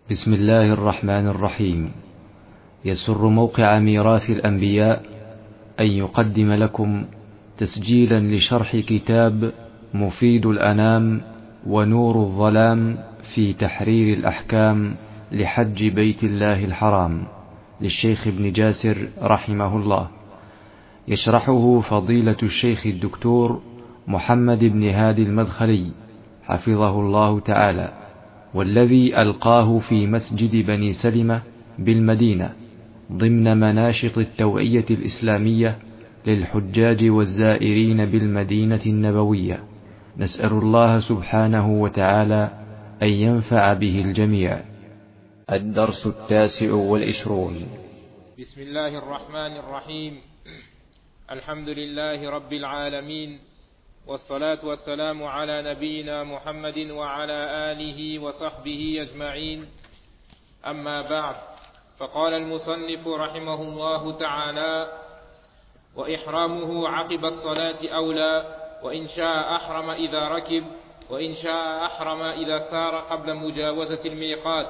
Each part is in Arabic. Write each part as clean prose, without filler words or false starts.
بسم الله الرحمن الرحيم. يسر موقع ميراث الأنبياء أن يقدم لكم تسجيلا لشرح كتاب مفيد الأنام ونور الظلام في تحرير الأحكام لحج بيت الله الحرام للشيخ ابن جاسر رحمه الله، يشرحه فضيلة الشيخ الدكتور محمد بن هادي المدخلي حفظه الله تعالى، والذي ألقاه في مسجد بني سلمة بالمدينة ضمن مناشط التوعية الإسلامية للحجاج والزائرين بالمدينة النبوية. نسأل الله سبحانه وتعالى أن ينفع به الجميع. الدرس 29. بسم الله الرحمن الرحيم. الحمد لله رب العالمين، والصلاة والسلام على نبينا محمد وعلى آله وصحبه أجمعين. أما بعد، فقال المصنف رحمه الله تعالى: وإحرامه عقب الصلاة أولى، وإن شاء أحرم إذا ركب، وإن شاء أحرم إذا سار قبل مجاوزة الميقات.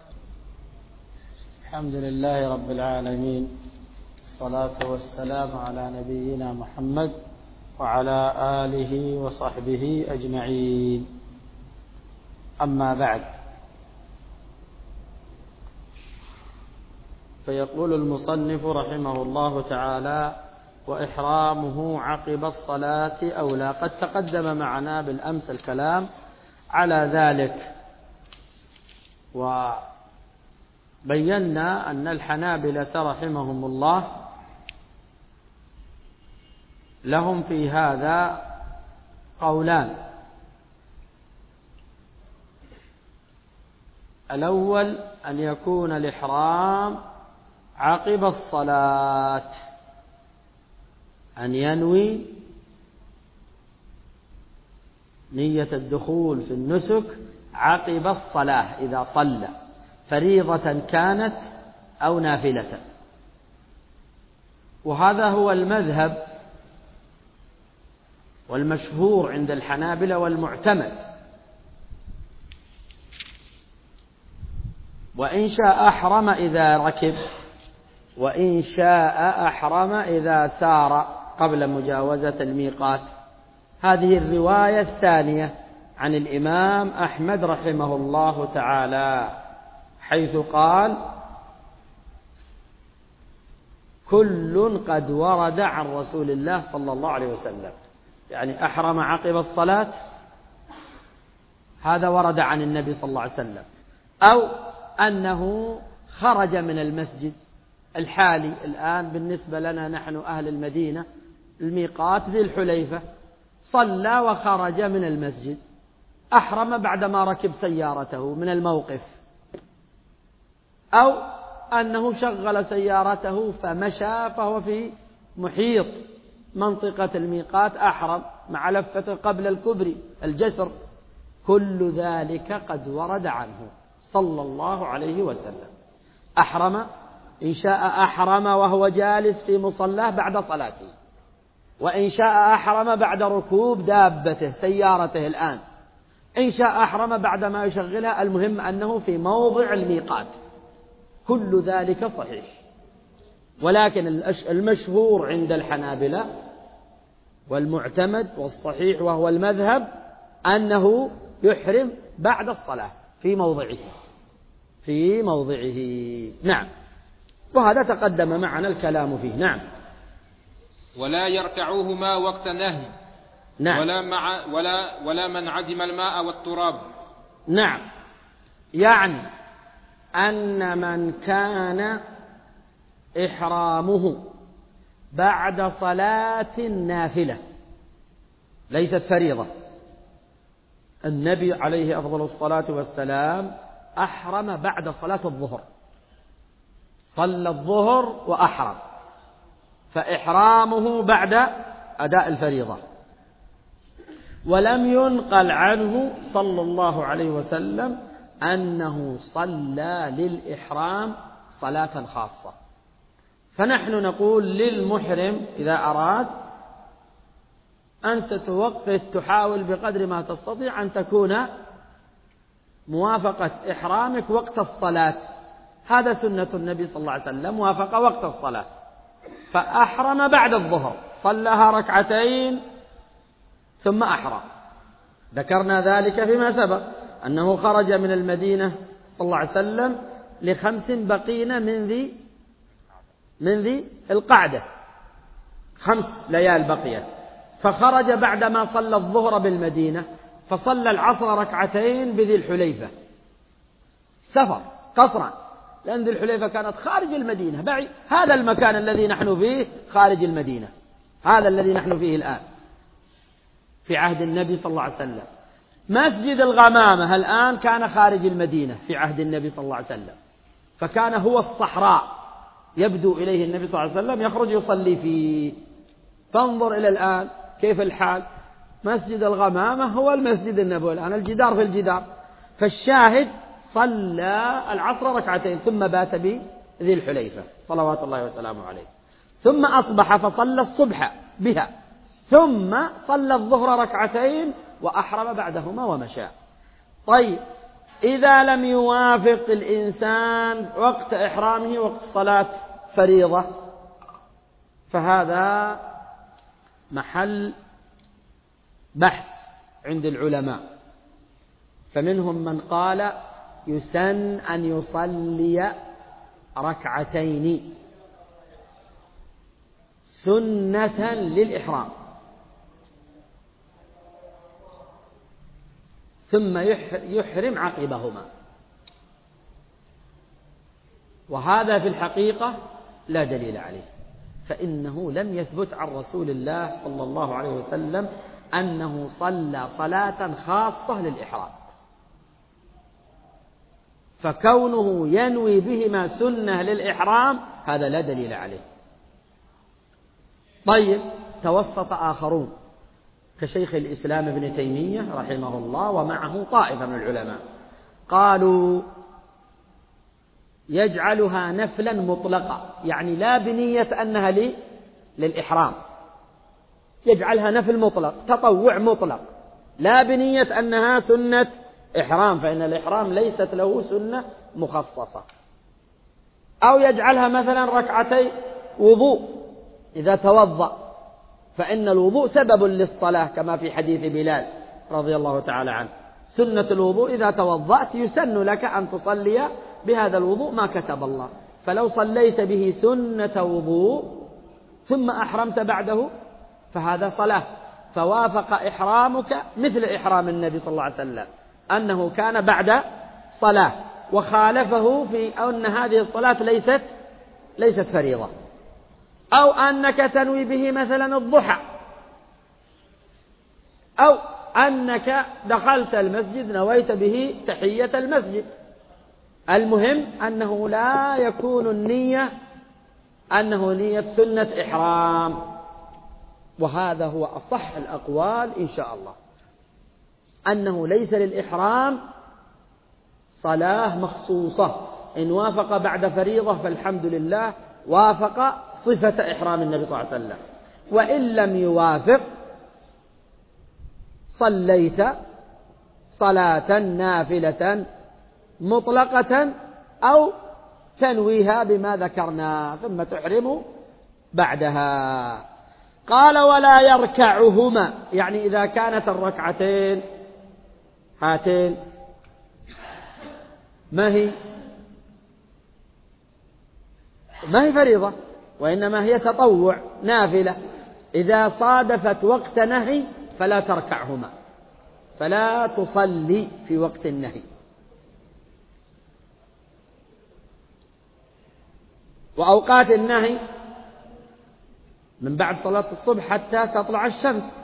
الحمد لله رب العالمين، الصلاة والسلام على نبينا محمد وعلى آله وصحبه أجمعين. أما بعد، فيقول المصنف رحمه الله تعالى: وإحرامه عقب الصلاة أولى. قد تقدم معنا بالأمس الكلام على ذلك، وبينا أن الحنابلة رحمهم الله لهم في هذا قولان: الأول أن يكون الإحرام عقب الصلاة، أن ينوي نية الدخول في النسك عقب الصلاة إذا صلى، فريضة كانت أو نافلة. وهذا هو المذهب والمشهور عند الحنابلة والمعتمد. وإن شاء أحرم إذا ركب، وإن شاء أحرم إذا سار قبل مجاوزة الميقات. هذه الرواية الثانية عن الإمام أحمد رحمه الله تعالى، حيث قال: كل قد ورد عن رسول الله صلى الله عليه وسلم. يعني أحرم عقب الصلاة، هذا ورد عن النبي صلى الله عليه وسلم، أو أنه خرج من المسجد الحالي الآن بالنسبة لنا نحن أهل المدينة، الميقات ذي الحليفة، صلى وخرج من المسجد، أحرم بعدما ركب سيارته من الموقف، أو أنه شغل سيارته فمشى فهو في محيط منطقة الميقات أحرم مع لفته قبل الكبري الجسر. كل ذلك قد ورد عنه صلى الله عليه وسلم. أحرم، إن شاء أحرم وهو جالس في مصلاه بعد صلاته، وإن شاء أحرم بعد ركوب دابته سيارته الآن، إن شاء أحرم بعدما يشغلها، المهم أنه في موضع الميقات. كل ذلك صحيح، ولكن المشهور عند الحنابلة والمعتمد والصحيح وهو المذهب أنه يحرم بعد الصلاة في موضعه. نعم، وهذا تقدم معنا الكلام فيه. نعم. ولا يركعوهما وقت نهي. نعم. ولا من عدم الماء والتراب. نعم، يعني أن من كان إحرامه بعد صلاة نافلة ليست فريضة. النبي عليه أفضل الصلاة والسلام أحرم بعد صلاة الظهر، صلى الظهر وأحرم، فإحرامه بعد أداء الفريضة. ولم ينقل عنه صلى الله عليه وسلم أنه صلى للإحرام صلاة خاصة. فنحن نقول للمحرم إذا أراد أنت توقف، تحاول بقدر ما تستطيع أن تكون موافقة إحرامك وقت الصلاة، هذا سنة النبي صلى الله عليه وسلم، وافق وقت الصلاة فأحرم بعد الظهر، صلىها ركعتين ثم أحرم. ذكرنا ذلك فيما سبق أنه خرج من المدينة صلى الله عليه وسلم ل5 بقين من ذي القعدة، 5 ليال بقيت، فخرج بعدما صلى الظهر بالمدينة فصلى العصر ركعتين بذي الحليفة، سفر قصرا، لأن ذي الحليفة كانت خارج المدينة بعيد. هذا المكان الذي نحن فيه خارج المدينة، هذا الذي نحن فيه الآن في عهد النبي صلى الله عليه وسلم. مسجد الغمامة الآن كان خارج المدينة في عهد النبي صلى الله عليه وسلم، فكان هو الصحراء يبدو إليه النبي صلى الله عليه وسلم يخرج يصلي فيه. فانظر إلى الآن كيف الحال، مسجد الغمامة هو المسجد النبوي الآن، الجدار في الجدار. فالشاهد صلى العصر ركعتين ثم بات بذي الحليفة صلوات الله وسلامه عليه، ثم أصبح فصلى الصبح بها، ثم صلى الظهر ركعتين وأحرم بعدهما ومشى. طيب إذا لم يوافق الإنسان وقت إحرامه وقت صلاة فريضة فهذا محل بحث عند العلماء، فمنهم من قال يسن أن يصلي ركعتين سنة للإحرام ثم يحرم عقبهما، وهذا في الحقيقة لا دليل عليه، فإنه لم يثبت عن رسول الله صلى الله عليه وسلم أنه صلى صلاة خاصة للإحرام، فكونه ينوي بهما سنة للإحرام هذا لا دليل عليه. طيب توسط آخرون كشيخ الإسلام ابن تيمية رحمه الله ومعه طائفة من العلماء، قالوا يجعلها نفلا مطلقة، يعني لا بنية أنها للإحرام، يجعلها نفل مطلق، تطوع مطلق، لا بنية أنها سنة إحرام، فإن الإحرام ليست له سنة مخصصة. أو يجعلها مثلا ركعتي وضوء إذا توضأ، فإن الوضوء سبب للصلاة كما في حديث بلال رضي الله تعالى عنه، سنة الوضوء إذا توضأت يسن لك أن تصلي بهذا الوضوء ما كتب الله، فلو صليت به سنة وضوء ثم أحرمت بعده فهذا صلاة، فوافق إحرامك مثل إحرام النبي صلى الله عليه وسلم أنه كان بعد صلاة، وخالفه في أن هذه الصلاة ليست فريضة. أو أنك تنوي به مثلا الضحى، أو أنك دخلت المسجد نويت به تحية المسجد، المهم أنه لا يكون النية أنه نية سنة إحرام، وهذا هو أصح الأقوال إن شاء الله، أنه ليس للإحرام صلاة مخصوصة، إن وافق بعد فريضة فالحمد لله وافق صفة إحرام النبي صلى الله عليه وسلم، وإن لم يوافق صليت صلاة نافلة مطلقة أو تنويها بما ذكرنا ثم تحرم بعدها. قال ولا يركعهما، يعني إذا كانت الركعتين هاتين ما هي فريضة وإنما هي تطوع نافلة، إذا صادفت وقت نهي فلا تركعهما، فلا تصلي في وقت النهي. وأوقات النهي من بعد صلاة الصبح حتى تطلع الشمس،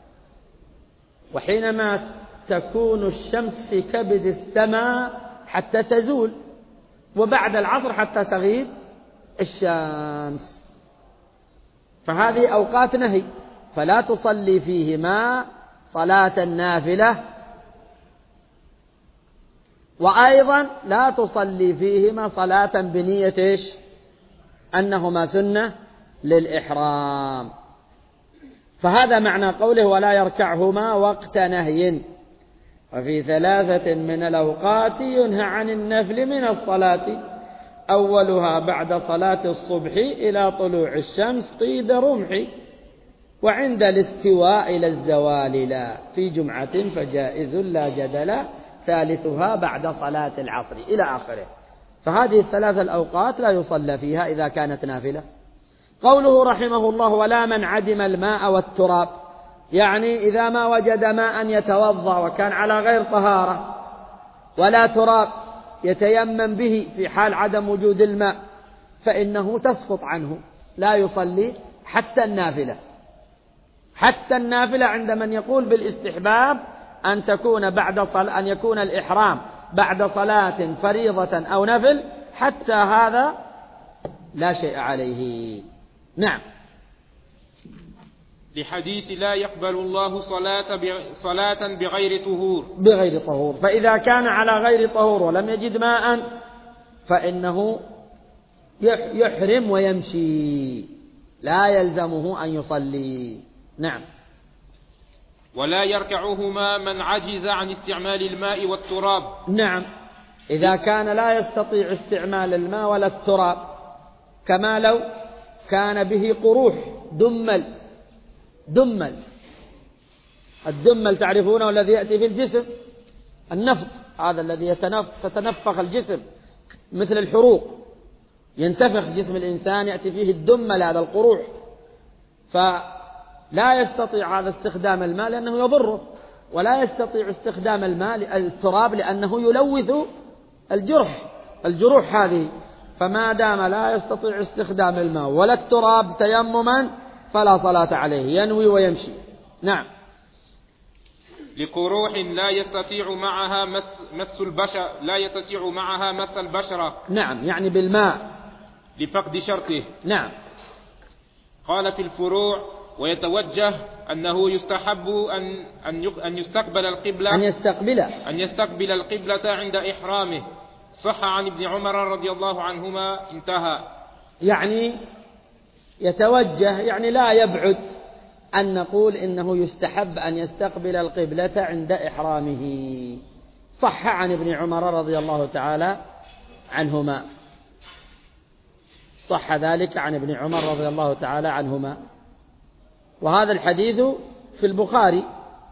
وحينما تكون الشمس في كبد السماء حتى تزول، وبعد العصر حتى تغيب الشمس، فهذه أوقات نهي فلا تصلي فيهما صلاة نافلة، وأيضا لا تصلي فيهما صلاة بنية إيش؟ أنهما سنة للإحرام. فهذا معنى قوله ولا يركعهما وقت نهي، وفي 3 من الأوقات ينهى عن النفل من الصلاة، أولها بعد صلاة الصبح إلى طلوع الشمس قيد رمح، وعند الاستواء إلى الزوال لا، في جمعة فجائز لا جدل، ثالثها بعد صلاة العصر إلى آخره. فهذه 3 الأوقات لا يصلى فيها إذا كانت نافلة. قوله رحمه الله ولا من عدم الماء والتراب، يعني إذا ما وجد ماء يتوضأ وكان على غير طهارة ولا تراب يتيمم به في حال عدم وجود الماء، فإنه تسقط عنه، لا يصلي حتى النافلة. حتى النافلة عند من يقول بالاستحباب أن يكون الإحرام بعد صلاة فريضة أو نفل، حتى هذا لا شيء عليه. نعم. لحديث لا يقبل الله صلاة بغير طهور. بغير طهور، فإذا كان على غير طهور ولم يجد ماء فإنه يحرم ويمشي، لا يلزمه أن يصلي. نعم. ولا يركعهما من عجز عن استعمال الماء والتراب. نعم، إذا كان لا يستطيع استعمال الماء ولا التراب، كما لو كان به قروح دمل. الدمل تعرفونه الذي يأتي في الجسم، النفط هذا الذي تتنفخ الجسم مثل الحروق، ينتفخ جسم الإنسان يأتي فيه الدمل، هذا القروح، فلا يستطيع هذا استخدام الماء لأنه يضره، ولا يستطيع استخدام التراب لأنه يلوث الجروح هذه. فما دام لا يستطيع استخدام الماء ولا التراب تيمما فلا صلاة عليه، ينوي ويمشي. نعم. لقروح لا يستطيع معها مس البشرة. نعم، يعني بالماء لفقد شرطه. نعم. قال في الفروع ويتوجه أنه يستحب أن يستقبل القبلة عند إحرامه، صح عن ابن عمر رضي الله عنهما، انتهى. يعني يتوجه، يعني لا يبعد أن نقول إنه يستحب أن يستقبل القبلة عند إحرامه، صح عن ابن عمر رضي الله تعالى عنهما، صح ذلك عن ابن عمر رضي الله تعالى عنهما. وهذا الحديث في البخاري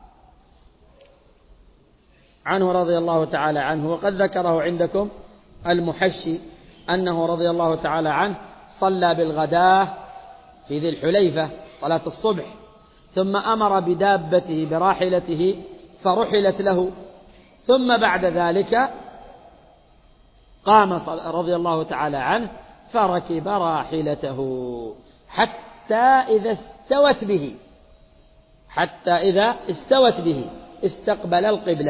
عنه رضي الله تعالى عنه، وقد ذكره عندكم المحشي أنه رضي الله تعالى عنه صلى بالغداة في ذي الحليفة صلاة الصبح، ثم أمر بدابته براحلته فرحلت له، ثم بعد ذلك قام رضي الله تعالى عنه فركب راحلته حتى إذا استوت به استقبل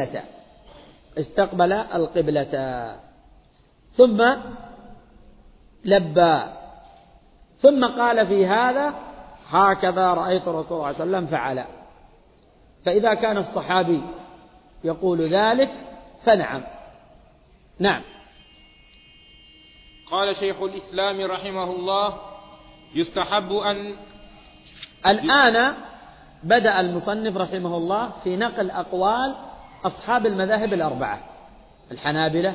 القبلة ثم لبى، ثم قال في هذا هكذا رأيت الرسول صلى الله عليه وسلم فعل. فإذا كان الصحابي يقول ذلك فنعم. نعم. قال شيخ الإسلام رحمه الله يستحب أن الآن بدأ المصنف رحمه الله في نقل أقوال أصحاب المذاهب الأربعة، الحنابلة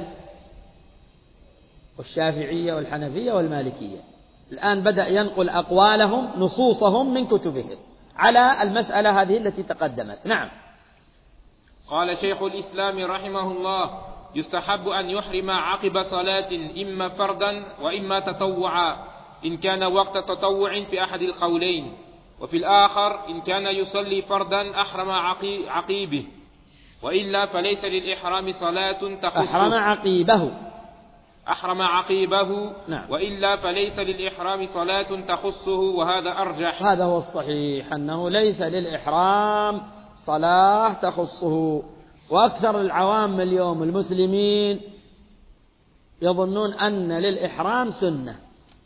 والشافعية والحنفية والمالكية. الآن بدأ ينقل أقوالهم نصوصهم من كتبهم على المسألة هذه التي تقدمت. نعم. قال شيخ الإسلام رحمه الله يستحب أن يحرم عقب صلاة إما فردا وإما تطوعا، إن كان وقت تطوع في أحد القولين، وفي الآخر إن كان يصلي فردا أحرم عقيبه، وإلا فليس للإحرام صلاة تخصه. أحرم عقيبه. نعم. وإلا فليس للإحرام صلاة تخصه، وهذا أرجح. هذا هو الصحيح، أنه ليس للإحرام صلاة تخصه. وأكثر العوام اليوم المسلمين يظنون أن للإحرام سنة،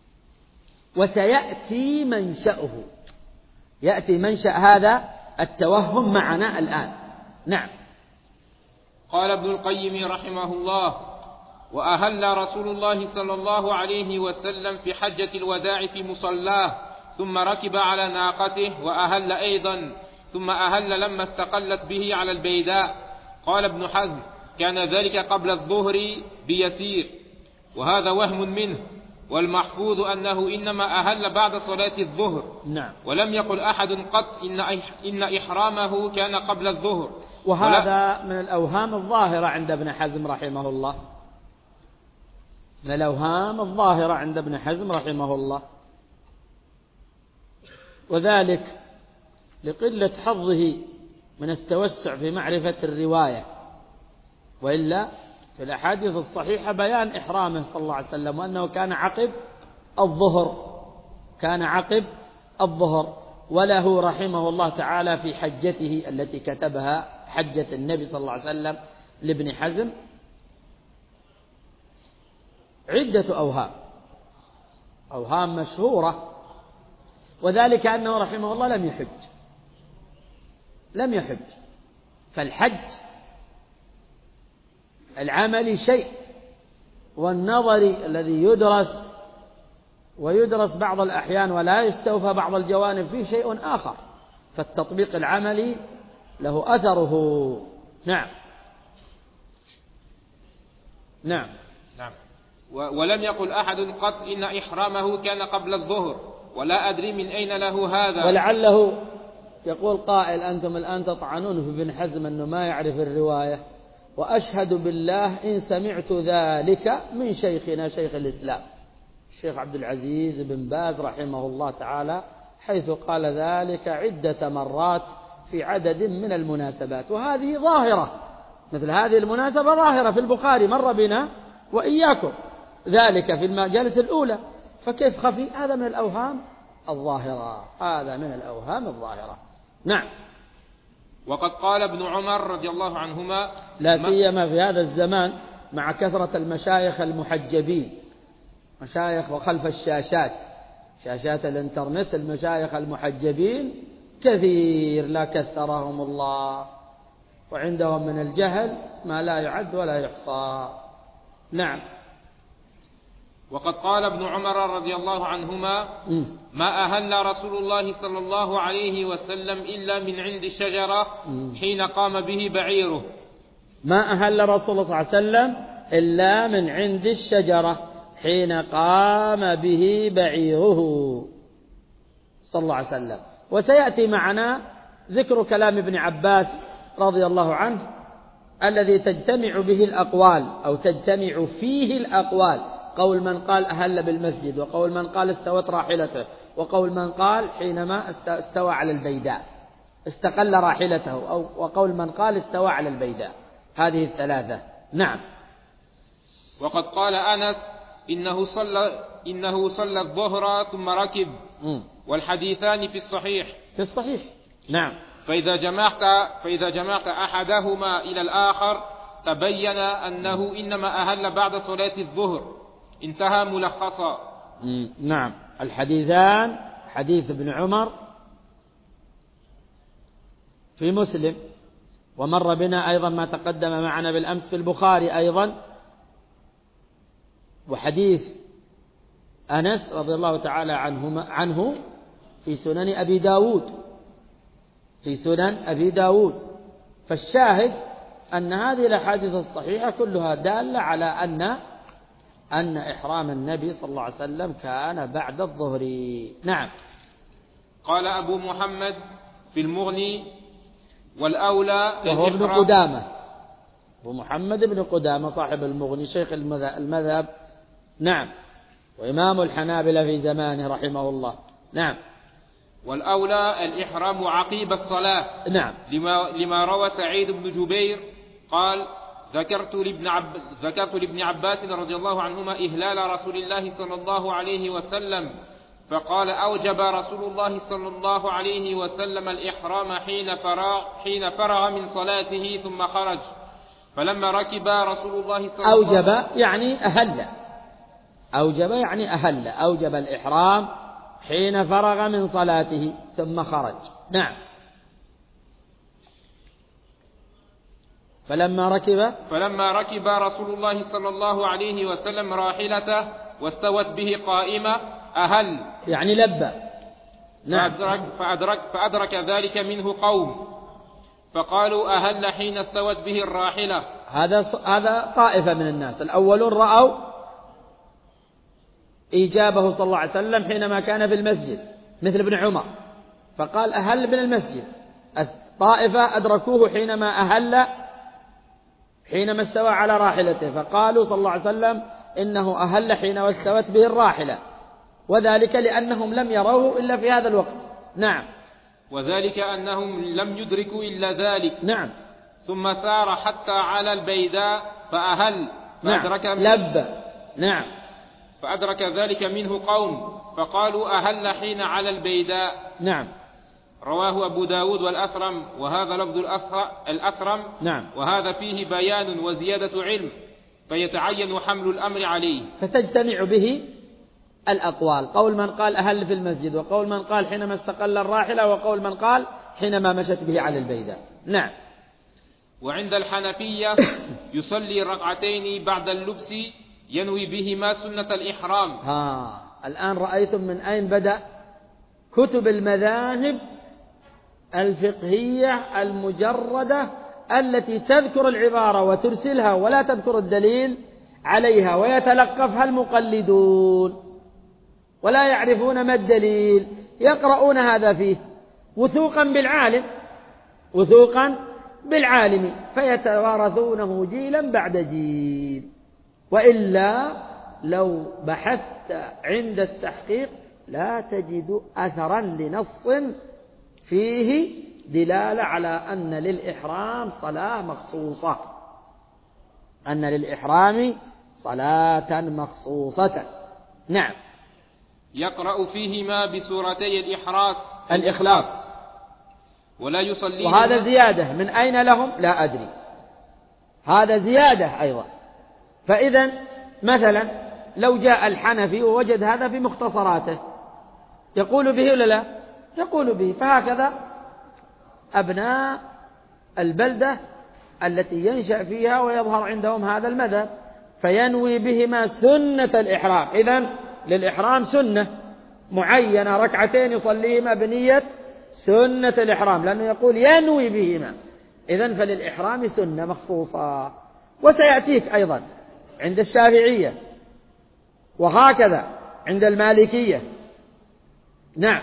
وسيأتي منشأه، يأتي منشأ هذا التوهم معنا الآن. نعم. قال ابن القيم رحمه الله وأهل رسول الله صلى الله عليه وسلم في حجة الوداع في مصلاه، ثم ركب على ناقته وأهل أيضا، ثم أهل لما استقلت به على البيداء، قال ابن حزم: كان ذلك قبل الظهر بيسير، وهذا وهم منه، والمحفوظ أنه إنما أهل بعد صلاة الظهر. نعم. ولم يقل أحد قط إن إحرامه كان قبل الظهر. وهذا من الأوهام الظاهرة عند ابن حزم رحمه الله، من الأوهام الظاهرة عند ابن حزم رحمه الله، وذلك لقلة حظه من التوسع في معرفة الرواية، وإلا في الأحاديث الصحيحة بيان إحرامه صلى الله عليه وسلم، وأنه كان عقب الظهر، وله رحمه الله تعالى في حجته التي كتبها، حجة النبي صلى الله عليه وسلم، لابن حزم عدة أوهام مشهورة، وذلك أنه رحمه الله لم يحج. فالحج العملي شيء، والنظري الذي يدرس ويدرس بعض الأحيان ولا يستوفى بعض الجوانب فيه شيء آخر، فالتطبيق العملي له أثره. نعم. ولم يقل أحد قط إن إحرامه كان قبل الظهر، ولا أدري من أين له هذا. ولعله يقول قائل: أنتم الآن تطعنون في ابن حزم أنه ما يعرف الرواية، وأشهد بالله إن سمعت ذلك من شيخنا شيخ الإسلام الشيخ عبد العزيز بن باز رحمه الله تعالى، حيث قال ذلك عدة مرات في عدد من المناسبات، وهذه ظاهرة، مثل هذه المناسبة ظاهرة في البخاري، مر بنا وإياكم ذلك في المجالس الأولى، فكيف خفي؟ هذا من الأوهام الظاهرة. نعم. وقد قال ابن عمر رضي الله عنهما: لا سيما في هذا الزمان مع كثرة المشايخ المحجبين، مشايخ وخلف شاشات الانترنت، المشايخ المحجبين كثير لا كثرهم الله، وعندهم من الجهل ما لا يعد ولا يحصى. نعم. وقد قال ابن عمر رضي الله عنهما: ما أهل رسول الله صلى الله عليه وسلم إلا من عند الشجرة حين قام به بعيره. ما أهل رسول الله صلى الله عليه وسلم إلا من عند الشجرة حين قام به بعيره صلى الله عليه وسلم. وسيأتي معنا ذكر كلام ابن عباس رضي الله عنه الذي تجتمع به الأقوال، أو تجتمع فيه الأقوال، قول من قال أهل بالمسجد، وقول من قال استوت راحلته، وقول من قال حينما استوى على البيداء استقل راحلته، وقول من قال استوى على البيداء. هذه الثلاثة. نعم. وقد قال أنس: إنه صلى الظهر ثم ركب. والحديثان في الصحيح. نعم. فإذا جمعت أحدهما إلى الآخر تبين أنه إنما أهل بعد صلاة الظهر. انتهى ملخصا. نعم. الحديثان حديث ابن عمر في مسلم، ومر بنا أيضا ما تقدم معنا بالأمس في البخاري أيضا، وحديث أنس رضي الله تعالى عنه في سنن أبي داود. فالشاهد أن هذه الأحاديث الصحيحة كلها دالة على أن إحرام النبي صلى الله عليه وسلم كان بعد الظهر. نعم. قال أبو محمد في المغني: والأولى وهو ابن قدامة، أبو محمد بن قدامة صاحب المغني شيخ المذهب. نعم. وإمام الحنابلة في زمانه رحمه الله. نعم. والأولى الإحرام عقيب الصلاة. نعم. لما روى سعيد بن جبير قال: ذكرت لابن عباس رضي الله عنهما إهلال رسول الله صلى الله عليه وسلم، فقال: أوجب رسول الله صلى الله عليه وسلم الإحرام حين فرغ من صلاته ثم خرج، فلما ركب رسول الله صلى الله عليه وسلم أوجب الإحرام حين فرغ من صلاته ثم خرج. نعم. فلما ركب رسول الله صلى الله عليه وسلم راحلته واستوت به قائمة أهل، يعني لبى. نعم. فأدرك ذلك منه قوم، فقالوا أهل حين استوت به الراحلة. هذا طائفة من الناس. الأولون رأوا إيجابه صلى الله عليه وسلم حينما كان في المسجد مثل ابن عمر، فقال أهل من المسجد. الطائفة أدركوه حينما استوى على راحلته، فقالوا صلى الله عليه وسلم إنه أهل حين واستوت به الراحلة، وذلك لأنهم لم يروه إلا في هذا الوقت. نعم. وذلك أنهم لم يدركوا إلا ذلك. نعم. ثم سار حتى على البيداء فأهل فأدرك لب. نعم. فأدرك ذلك منه قوم فقالوا أهل حين على البيداء. نعم. رواه أبو داود والأثرم، وهذا لفظ الأثرم. نعم. وهذا فيه بيان وزيادة علم، فيتعين حمل الأمر عليه. فتجتمع به الأقوال، قول من قال أهل في المسجد، وقول من قال حينما استقل الراحلة، وقول من قال حينما مشت به على البيداء. نعم. وعند الحنفية يصلي ركعتين بعد اللبس ينوي بهما سنة الإحرام. الآن رأيتم من أين بدأ كتب المذاهب الفقهية المجردة التي تذكر العبارة وترسلها ولا تذكر الدليل عليها، ويتلقفها المقلدون ولا يعرفون ما الدليل، يقرؤون هذا فيه وثوقا بالعالم فيتوارثونه جيلا بعد جيل. وإلا لو بحثت عند التحقيق لا تجد أثرا لنص فيه دلالة على أن للإحرام صلاة مخصوصة، أن للإحرام صلاة مخصوصة. نعم. يقرأ فيهما بسورتي الإخلاص ولا يصلي. وهذا زيادة من أين لهم لا أدري، هذا زيادة أيضا. فإذا مثلا لو جاء الحنفي ووجد هذا في مختصراته يقول به ولا لا؟ يقول به. فهكذا أبناء البلدة التي ينشأ فيها ويظهر عندهم هذا المذهب، فينوي بهما سنة الإحرام. إذن للإحرام سنة معينة، ركعتين يصليهما بنية سنة الإحرام، لأنه يقول ينوي بهما. إذن فللإحرام سنة مخصوصة. وسيأتيك أيضا عند الشافعية، وهكذا عند المالكية. نعم.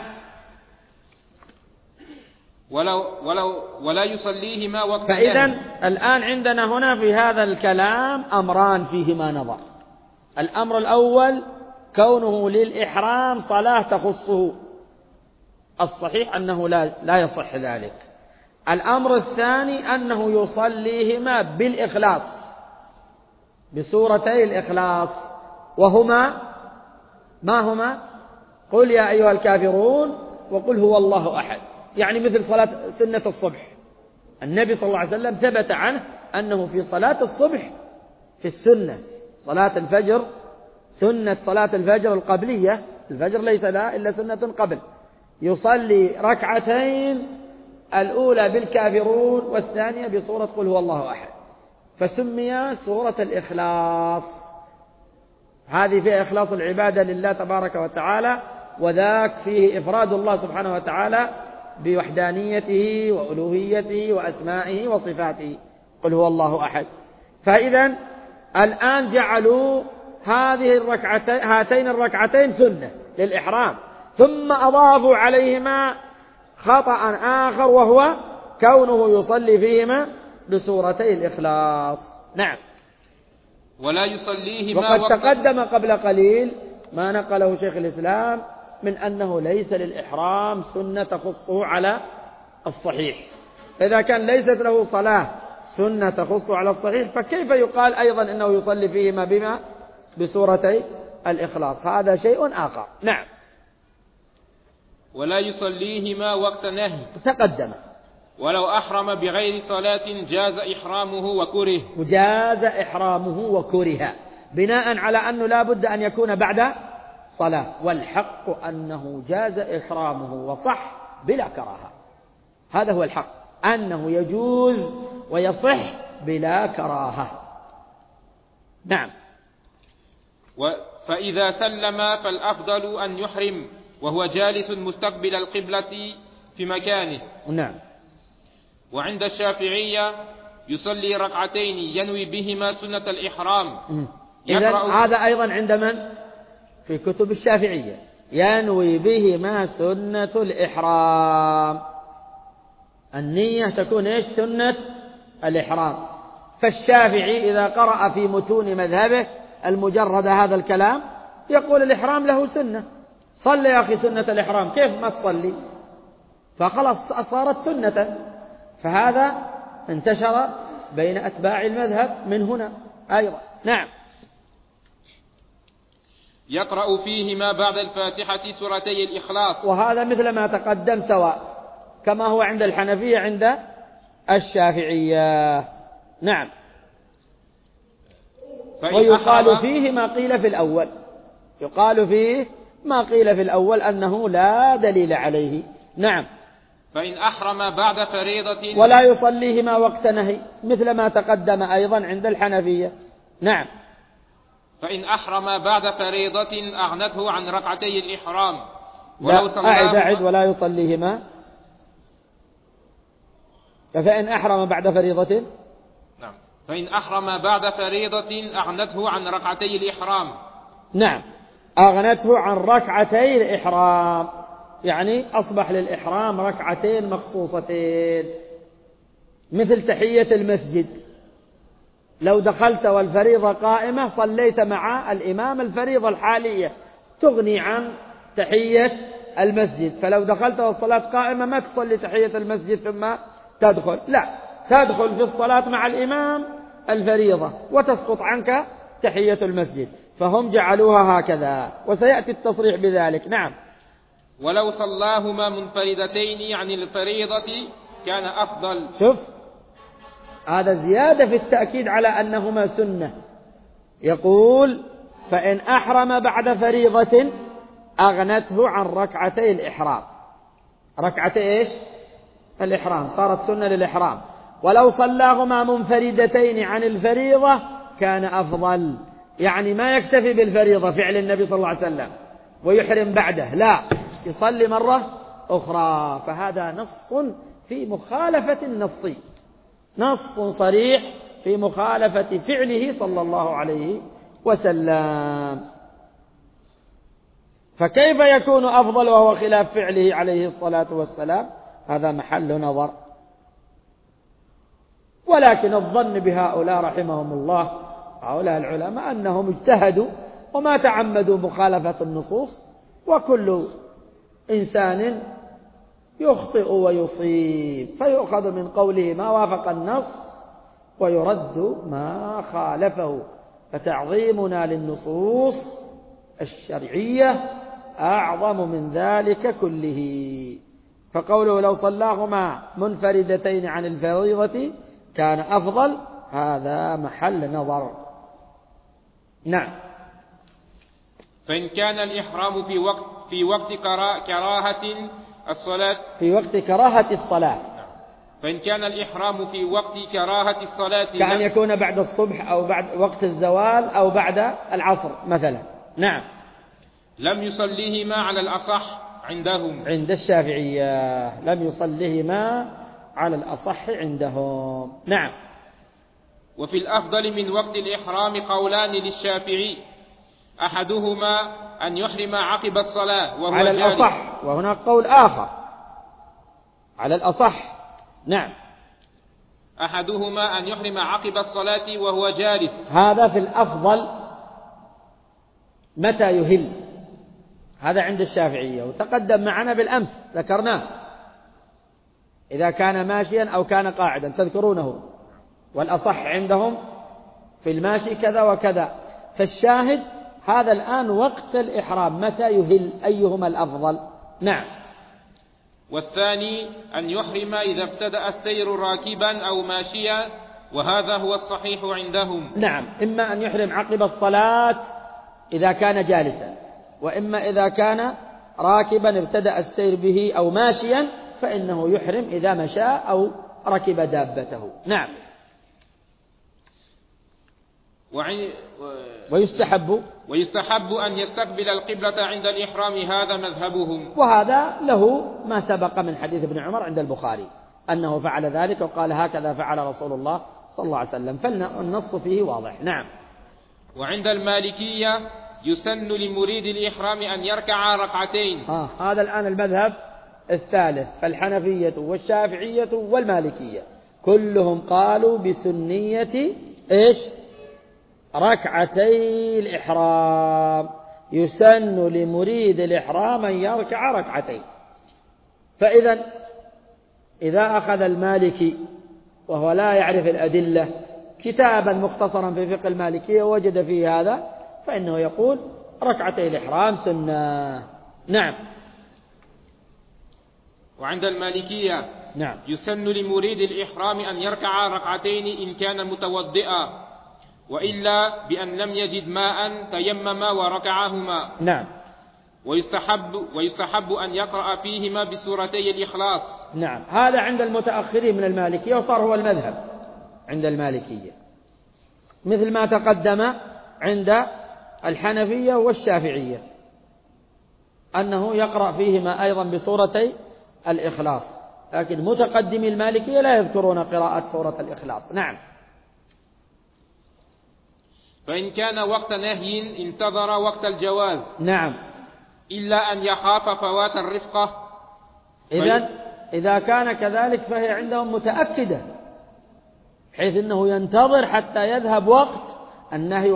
ولا يصليهما وقت. فإذن الآن عندنا هنا في هذا الكلام أمران فيهما نظر. الأمر الأول كونه للإحرام صلاة تخصه، الصحيح أنه لا يصح ذلك. الأمر الثاني أنه يصليهما بالإخلاص بسورتي الإخلاص، وهما ما هما؟ قل يا أيها الكافرون وقل هو الله أحد، يعني مثل صلاة سنة الصبح. النبي صلى الله عليه وسلم ثبت عنه أنه في صلاة الصبح في السنة صلاة الفجر، سنة صلاة الفجر القبلية، الفجر ليس لها إلا سنة قبل، يصلي ركعتين، الأولى بالكافرون والثانية بسورة قل هو الله أحد، فسمي سورة الإخلاص. هذه فيها إخلاص العبادة لله تبارك وتعالى، وذاك فيه إفراد الله سبحانه وتعالى بوحدانيته وألوهيته وأسمائه وصفاته، قل هو الله أحد. فإذا الآن جعلوا هاتين الركعتين سنة للإحرام، ثم أضافوا عليهما خطأ آخر وهو كونه يصلي فيهما بسورتي الإخلاص. نعم. ولا يصليهما وقد تقدم قبل قليل ما نقله شيخ الإسلام من أنه ليس للإحرام سنة تخصه على الصحيح. إذا كان ليست له صلاة سنة تخصه على الصحيح، فكيف يقال أيضا أنه يصلي فيهما بسورتي الإخلاص؟ هذا شيء آخر. نعم. ولا يصليهما وقت نهي تقدم. ولو أحرم بغير صلاة جاز إحرامه وكره. وجاز إحرامه وكره بناء على أنه لا بد أن يكون بعد صلاة، والحق أنه جاز إحرامه وصح بلا كراهة. هذا هو الحق، أنه يجوز ويصح بلا كراهة. نعم. فإذا سلم فالأفضل أن يحرم وهو جالس مستقبل القبلة في مكانه. نعم. وعند الشافعية يصلي ركعتين ينوي بهما سنة الإحرام. إذن هذا أيضا عند من؟ في كتب الشافعية ينوي بهما سنة الإحرام. النية تكون إيش؟ سنة الإحرام. فالشافعي إذا قرأ في متون مذهبه المجرد هذا الكلام يقول الإحرام له سنة. صلي يا أخي سنة الإحرام، كيف ما تصلي؟ فخلاص صارت سنة. فهذا انتشر بين أتباع المذهب من هنا أيضا. نعم. يقرأ فيهما بعد الفاتحة سورتي الإخلاص، وهذا مثل ما تقدم سواء كما هو عند الحنفية عند الشافعية. نعم. ويقال فيه ما قيل في الأول، يقال فيه ما قيل في الأول أنه لا دليل عليه. نعم. فإن أحرم بعد فريضة ولا يصليهما وقت نهي مثل ما تقدم أيضا عند الحنفية. نعم. فإن أحرم بعد فريضة أغنته عن ركعتي الإحرام ولو أعد ولا يصليهما. فإن أحرم بعد فريضة، نعم، فإن أحرم بعد فريضة أغنته عن ركعتي الإحرام. نعم، أغنته عن ركعتي الإحرام، يعني أصبح للإحرام ركعتين مخصوصتين مثل تحية المسجد. لو دخلت والفريضة قائمة صليت مع الإمام الفريضة الحالية تغني عن تحية المسجد. فلو دخلت والصلاة قائمة ما تصلي تحية المسجد ثم تدخل، لا، تدخل في الصلاة مع الإمام الفريضة وتسقط عنك تحية المسجد. فهم جعلوها هكذا وسيأتي التصريح بذلك. نعم. ولو صلاهما منفردتين عن الفريضة كان أفضل. شوف، هذا زيادة في التأكيد على أنهما سنة. يقول فإن أحرم بعد فريضة أغنته عن ركعتي الإحرام. ركعتي إيش؟ الإحرام، صارت سنة للإحرام. ولو صلاهما منفردتين عن الفريضة كان أفضل، يعني ما يكتفي بالفريضة فعل النبي صلى الله عليه وسلم ويحرم بعده، لا، يصلي مرة أخرى. فهذا نص في مخالفة النص، نص صريح في مخالفة فعله صلى الله عليه وسلم. فكيف يكون أفضل وهو خلاف فعله عليه الصلاة والسلام؟ هذا محل نظر. ولكن الظن بهؤلاء رحمهم الله، هؤلاء العلماء، أنهم اجتهدوا وما تعمدوا مخالفة النصوص، وكل إنسان يخطئ ويصيب، فيؤخذ من قوله ما وافق النص ويرد ما خالفه. فتعظيمنا للنصوص الشرعية أعظم من ذلك كله. فقوله لو صلاهما منفردتين عن الفريضة كان أفضل، هذا محل نظر. نعم. فإن كان الإحرام في وقت كراهة الصلاة، في وقت كراهة الصلاة، فإن كان الإحرام في وقت كراهة الصلاة كأن يكون بعد الصبح أو بعد وقت الزوال أو بعد العصر مثلا. نعم. لم يصليهما على الأصح عندهم، عند الشافعية لم يصليهما على الأصح عندهم. نعم. وفي الأفضل من وقت الإحرام قولان للشافعي، أحدهما أن يحرم عقب الصلاة وهو على الأصح، وهناك قول آخر على الأصح. نعم. أحدهما أن يحرم عقب الصلاة وهو جالس، هذا في الأفضل متى يهل، هذا عند الشافعية وتقدم معنا بالأمس ذكرناه، إذا كان ماشيا أو كان قاعدا تذكرونه. والأصح عندهم في الماشي كذا وكذا. فالشاهد هذا الآن وقت الإحرام متى يهل، أيهما الأفضل. نعم. والثاني أن يحرم إذا ابتدأ السير راكبا أو ماشيا، وهذا هو الصحيح عندهم. نعم، إما أن يحرم عقب الصلاة إذا كان جالسا، وإما إذا كان راكبا ابتدأ السير به أو ماشيا فإنه يحرم إذا مشى أو ركب دابته. نعم. ويستحب أن يستقبل القبلة عند الإحرام، هذا مذهبهم. وهذا له ما سبق من حديث ابن عمر عند البخاري، أنه فعل ذلك وقال هكذا فعل رسول الله صلى الله عليه وسلم، فالنص فيه واضح. نعم. وعند المالكية يسن لمريد الإحرام أن يركع ركعتين. هذا الآن المذهب الثالث، فالحنفية والشافعية والمالكية كلهم قالوا بسنية إيش؟ ركعتي الإحرام، يسن لمريد الإحرام أن يركع ركعتين. إذا أخذ المالكي وهو لا يعرف الأدلة كتابا مختصرا في فقه المالكية وجد فيه هذا، فإنه يقول ركعتي الإحرام سنة. نعم. وعند المالكية نعم يسن لمريد الإحرام أن يركع ركعتين إن كان متوضئا، وإلا بأن لم يجد ماء تيمم وركعهما. نعم. ويستحب أن يقرأ فيهما بسورتي الإخلاص. نعم، هذا عند المتأخرين من المالكية، وصار هو المذهب عند المالكية، مثل ما تقدم عند الحنفية والشافعية أنه يقرأ فيهما أيضا بسورتي الإخلاص، لكن متقدمي المالكية لا يذكرون قراءة سورة الإخلاص. نعم. فإن كان وقت نهي انتظر وقت الجواز. نعم. إلا أن يخاف فوات الرفقة. إذا كان كذلك فهي عندهم متأكدة، حيث أنه ينتظر حتى يذهب وقت النهي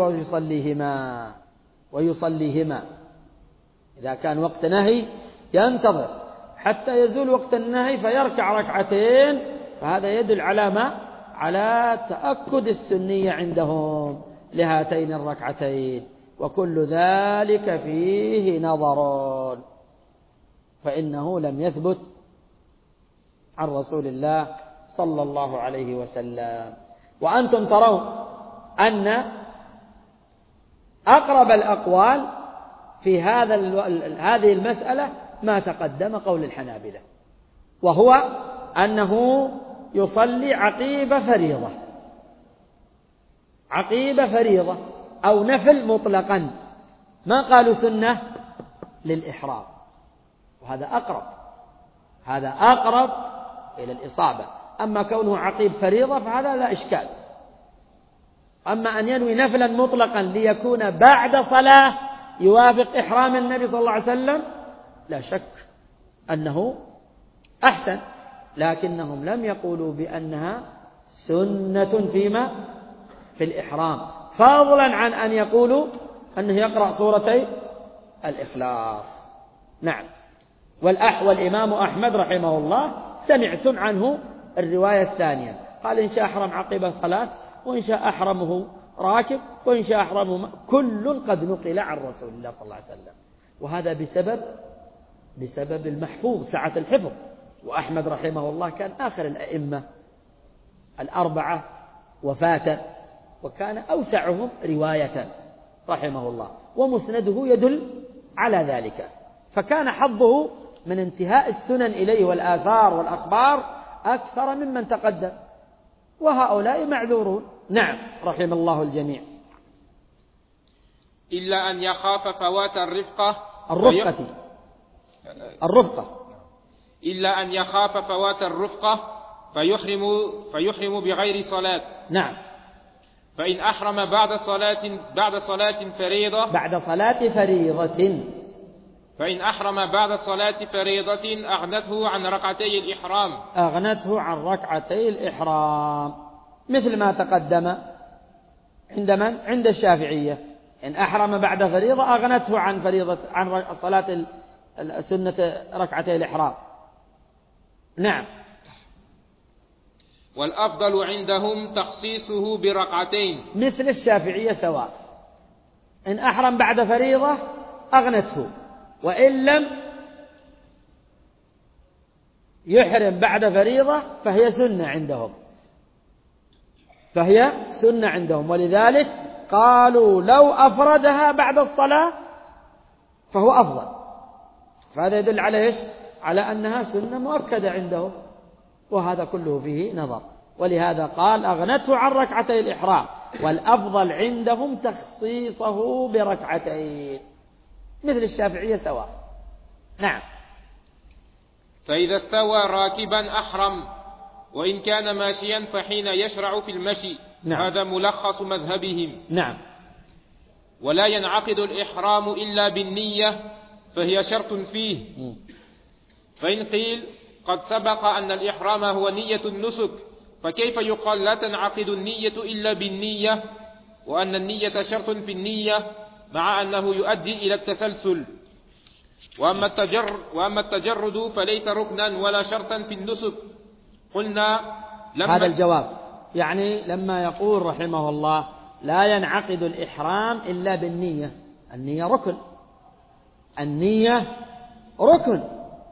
ويصليهما. إذا كان وقت نهي ينتظر حتى يزول وقت النهي فيركع ركعتين، فهذا يدل على تأكد السنية عندهم لهاتين الركعتين، وكل ذلك فيه نظر، فإنه لم يثبت عن رسول الله صلى الله عليه وسلم. وأنتم ترون أن أقرب الأقوال في هذه المسألة ما تقدم قول الحنابلة، وهو أنه يصلي عقيب فريضة أو نفل مطلقا، ما قالوا سنة للإحرام، وهذا أقرب إلى الإصابة. أما كونه عقيب فريضة فهذا لا إشكال. أما أن ينوي نفلا مطلقا ليكون بعد صلاة يوافق إحرام النبي صلى الله عليه وسلم، لا شك أنه أحسن، لكنهم لم يقولوا بأنها سنة في الإحرام، فضلا عن أن يقولوا أنه يقرأ سورتي الإخلاص. نعم. والإمام أحمد رحمه الله سمعتم عنه الرواية الثانية، قال إن شاء أحرم عقب الصلاة، وإن شاء أحرمه راكب، وإن شاء أحرمه كل قد نقل عن رسول الله صلى الله عليه وسلم، وهذا بسبب المحفوظ، سعة الحفظ. وأحمد رحمه الله كان آخر الأئمة الأربعة وفاة، وكان أوسعهم رواية رحمه الله، ومسنده يدل على ذلك، فكان حظه من انتهاء السنن إليه والآثار والأخبار أكثر ممن تقدم، وهؤلاء معذورون. نعم، رحم الله الجميع. إلا أن يخاف فوات الرفقة. إلا أن يخاف فوات الرفقة فيحرم بغير صلاة. نعم. فإن أحرم بعد صلاة فريضة. فإن أحرم بعد صلاة فريضة أغنته عن ركعتي الإحرام. مثل ما تقدم عند الشافعية، إن أحرم بعد فريضة أغنته عن صلاة سنة ركعتي الإحرام. نعم. والأفضل عندهم تخصيصه بركعتين، مثل الشافعية سواء، إن أحرم بعد فريضة أغنته، وإن لم يحرم بعد فريضة فهي سنة عندهم. ولذلك قالوا لو أفردها بعد الصلاة فهو أفضل، فهذا يدل على إيش؟ على أنها سنة مؤكدة عندهم، وهذا كله فيه نظر. ولهذا قال أغنته عن ركعتي الإحرام، والأفضل عندهم تخصيصه بركعتين، مثل الشافعية سواء. نعم. فإذا استوى راكبا أحرم. وإن كان ماشيا فحين يشرع في المشي. نعم. هذا ملخص مذهبهم. نعم. ولا ينعقد الإحرام إلا بالنية فهي شرط فيه. فإن قيل قد سبق أن الإحرام هو نية النسك، فكيف يقال لا تنعقد النية إلا بالنية، وأن النية شرط في النية مع أنه يؤدي إلى التسلسل؟ وأما التجرد فليس ركنا ولا شرطا في النسك. قلنا هذا الجواب، يعني لما يقول رحمه الله لا ينعقد الإحرام إلا بالنية، النية ركن، النية ركن،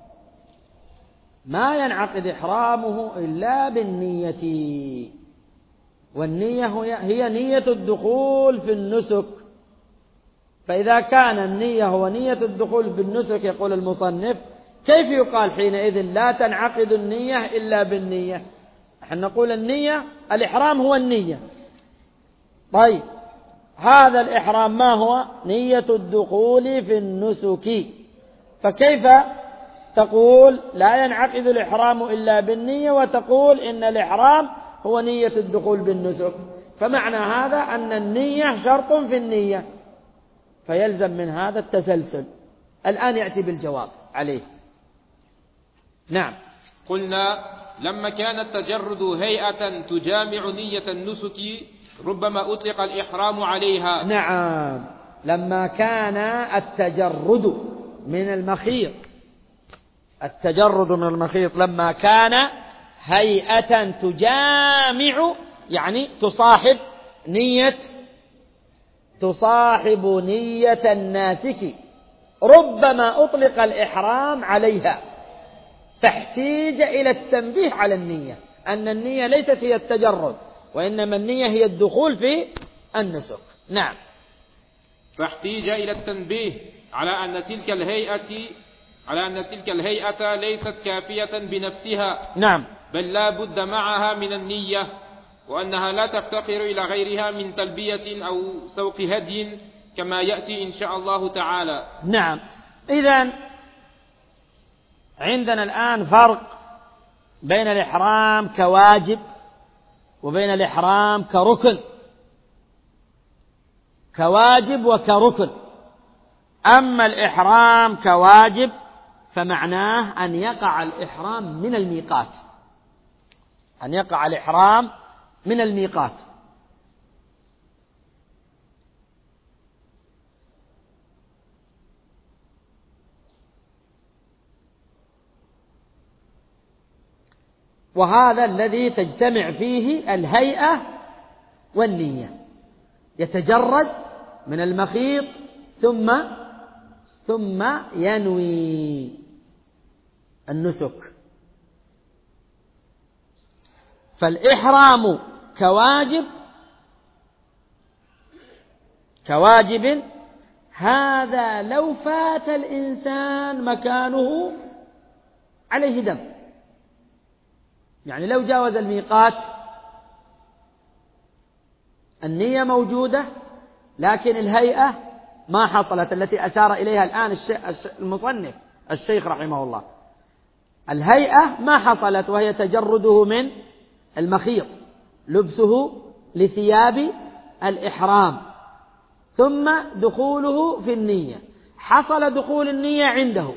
ما ينعقد إحرامه إلا بالنية، والنية هي نية الدخول في النسك. فإذا كان النية هو نية الدخول بالنسك يقول المصنف كيف يقال حينئذ لا تنعقد النية إلا بالنية؟ نحن نقول النية، الإحرام هو النية. طيب هذا الإحرام ما هو؟ نية الدخول في النسك، فكيف تقول لا ينعقد الإحرام إلا بالنية وتقول إن الإحرام هو نية الدخول بالنسك؟ فمعنى هذا أن النية شرط في النية، فيلزم من هذا التسلسل. الآن يأتي بالجواب عليه. نعم. قلنا لما كان التجرد هيئة تجامع نية النسك ربما أطلق الإحرام عليها. نعم، لما كان التجرد من المخيط، التجرد من المخيط لما كان هيئة تجامع، يعني تصاحب نية الناسك، ربما أطلق الإحرام عليها، فاحتيج إلى التنبيه على النية أن النية ليست هي التجرد، وإنما النية هي الدخول في النسك. نعم. فاحتيج إلى التنبيه على أن تلك الهيئة ليست كافية بنفسها. نعم. بل لا بد معها من النية، وأنها لا تفتقر إلى غيرها من تلبية أو سوق هدي كما يأتي إن شاء الله تعالى. نعم. إذن عندنا الآن فرق بين الإحرام كواجب وبين الإحرام كركن، كواجب وكركن. أما الإحرام كواجب فمعناه أن يقع الإحرام من الميقات، أن يقع الإحرام من الميقات. وهذا الذي تجتمع فيه الهيئة والنية، يتجرد من المخيط ثم ينوي النسك. فالإحرام كواجب هذا لو فات الإنسان مكانه عليه دم، يعني لو جاوز الميقات النية موجودة لكن الهيئة ما حصلت، التي أشار إليها الآن المصنف الشيخ رحمه الله. الهيئة ما حصلت، وهي تجرده من المخيط، لبسه لثياب الإحرام، ثم دخوله في النية. حصل دخول النية عنده،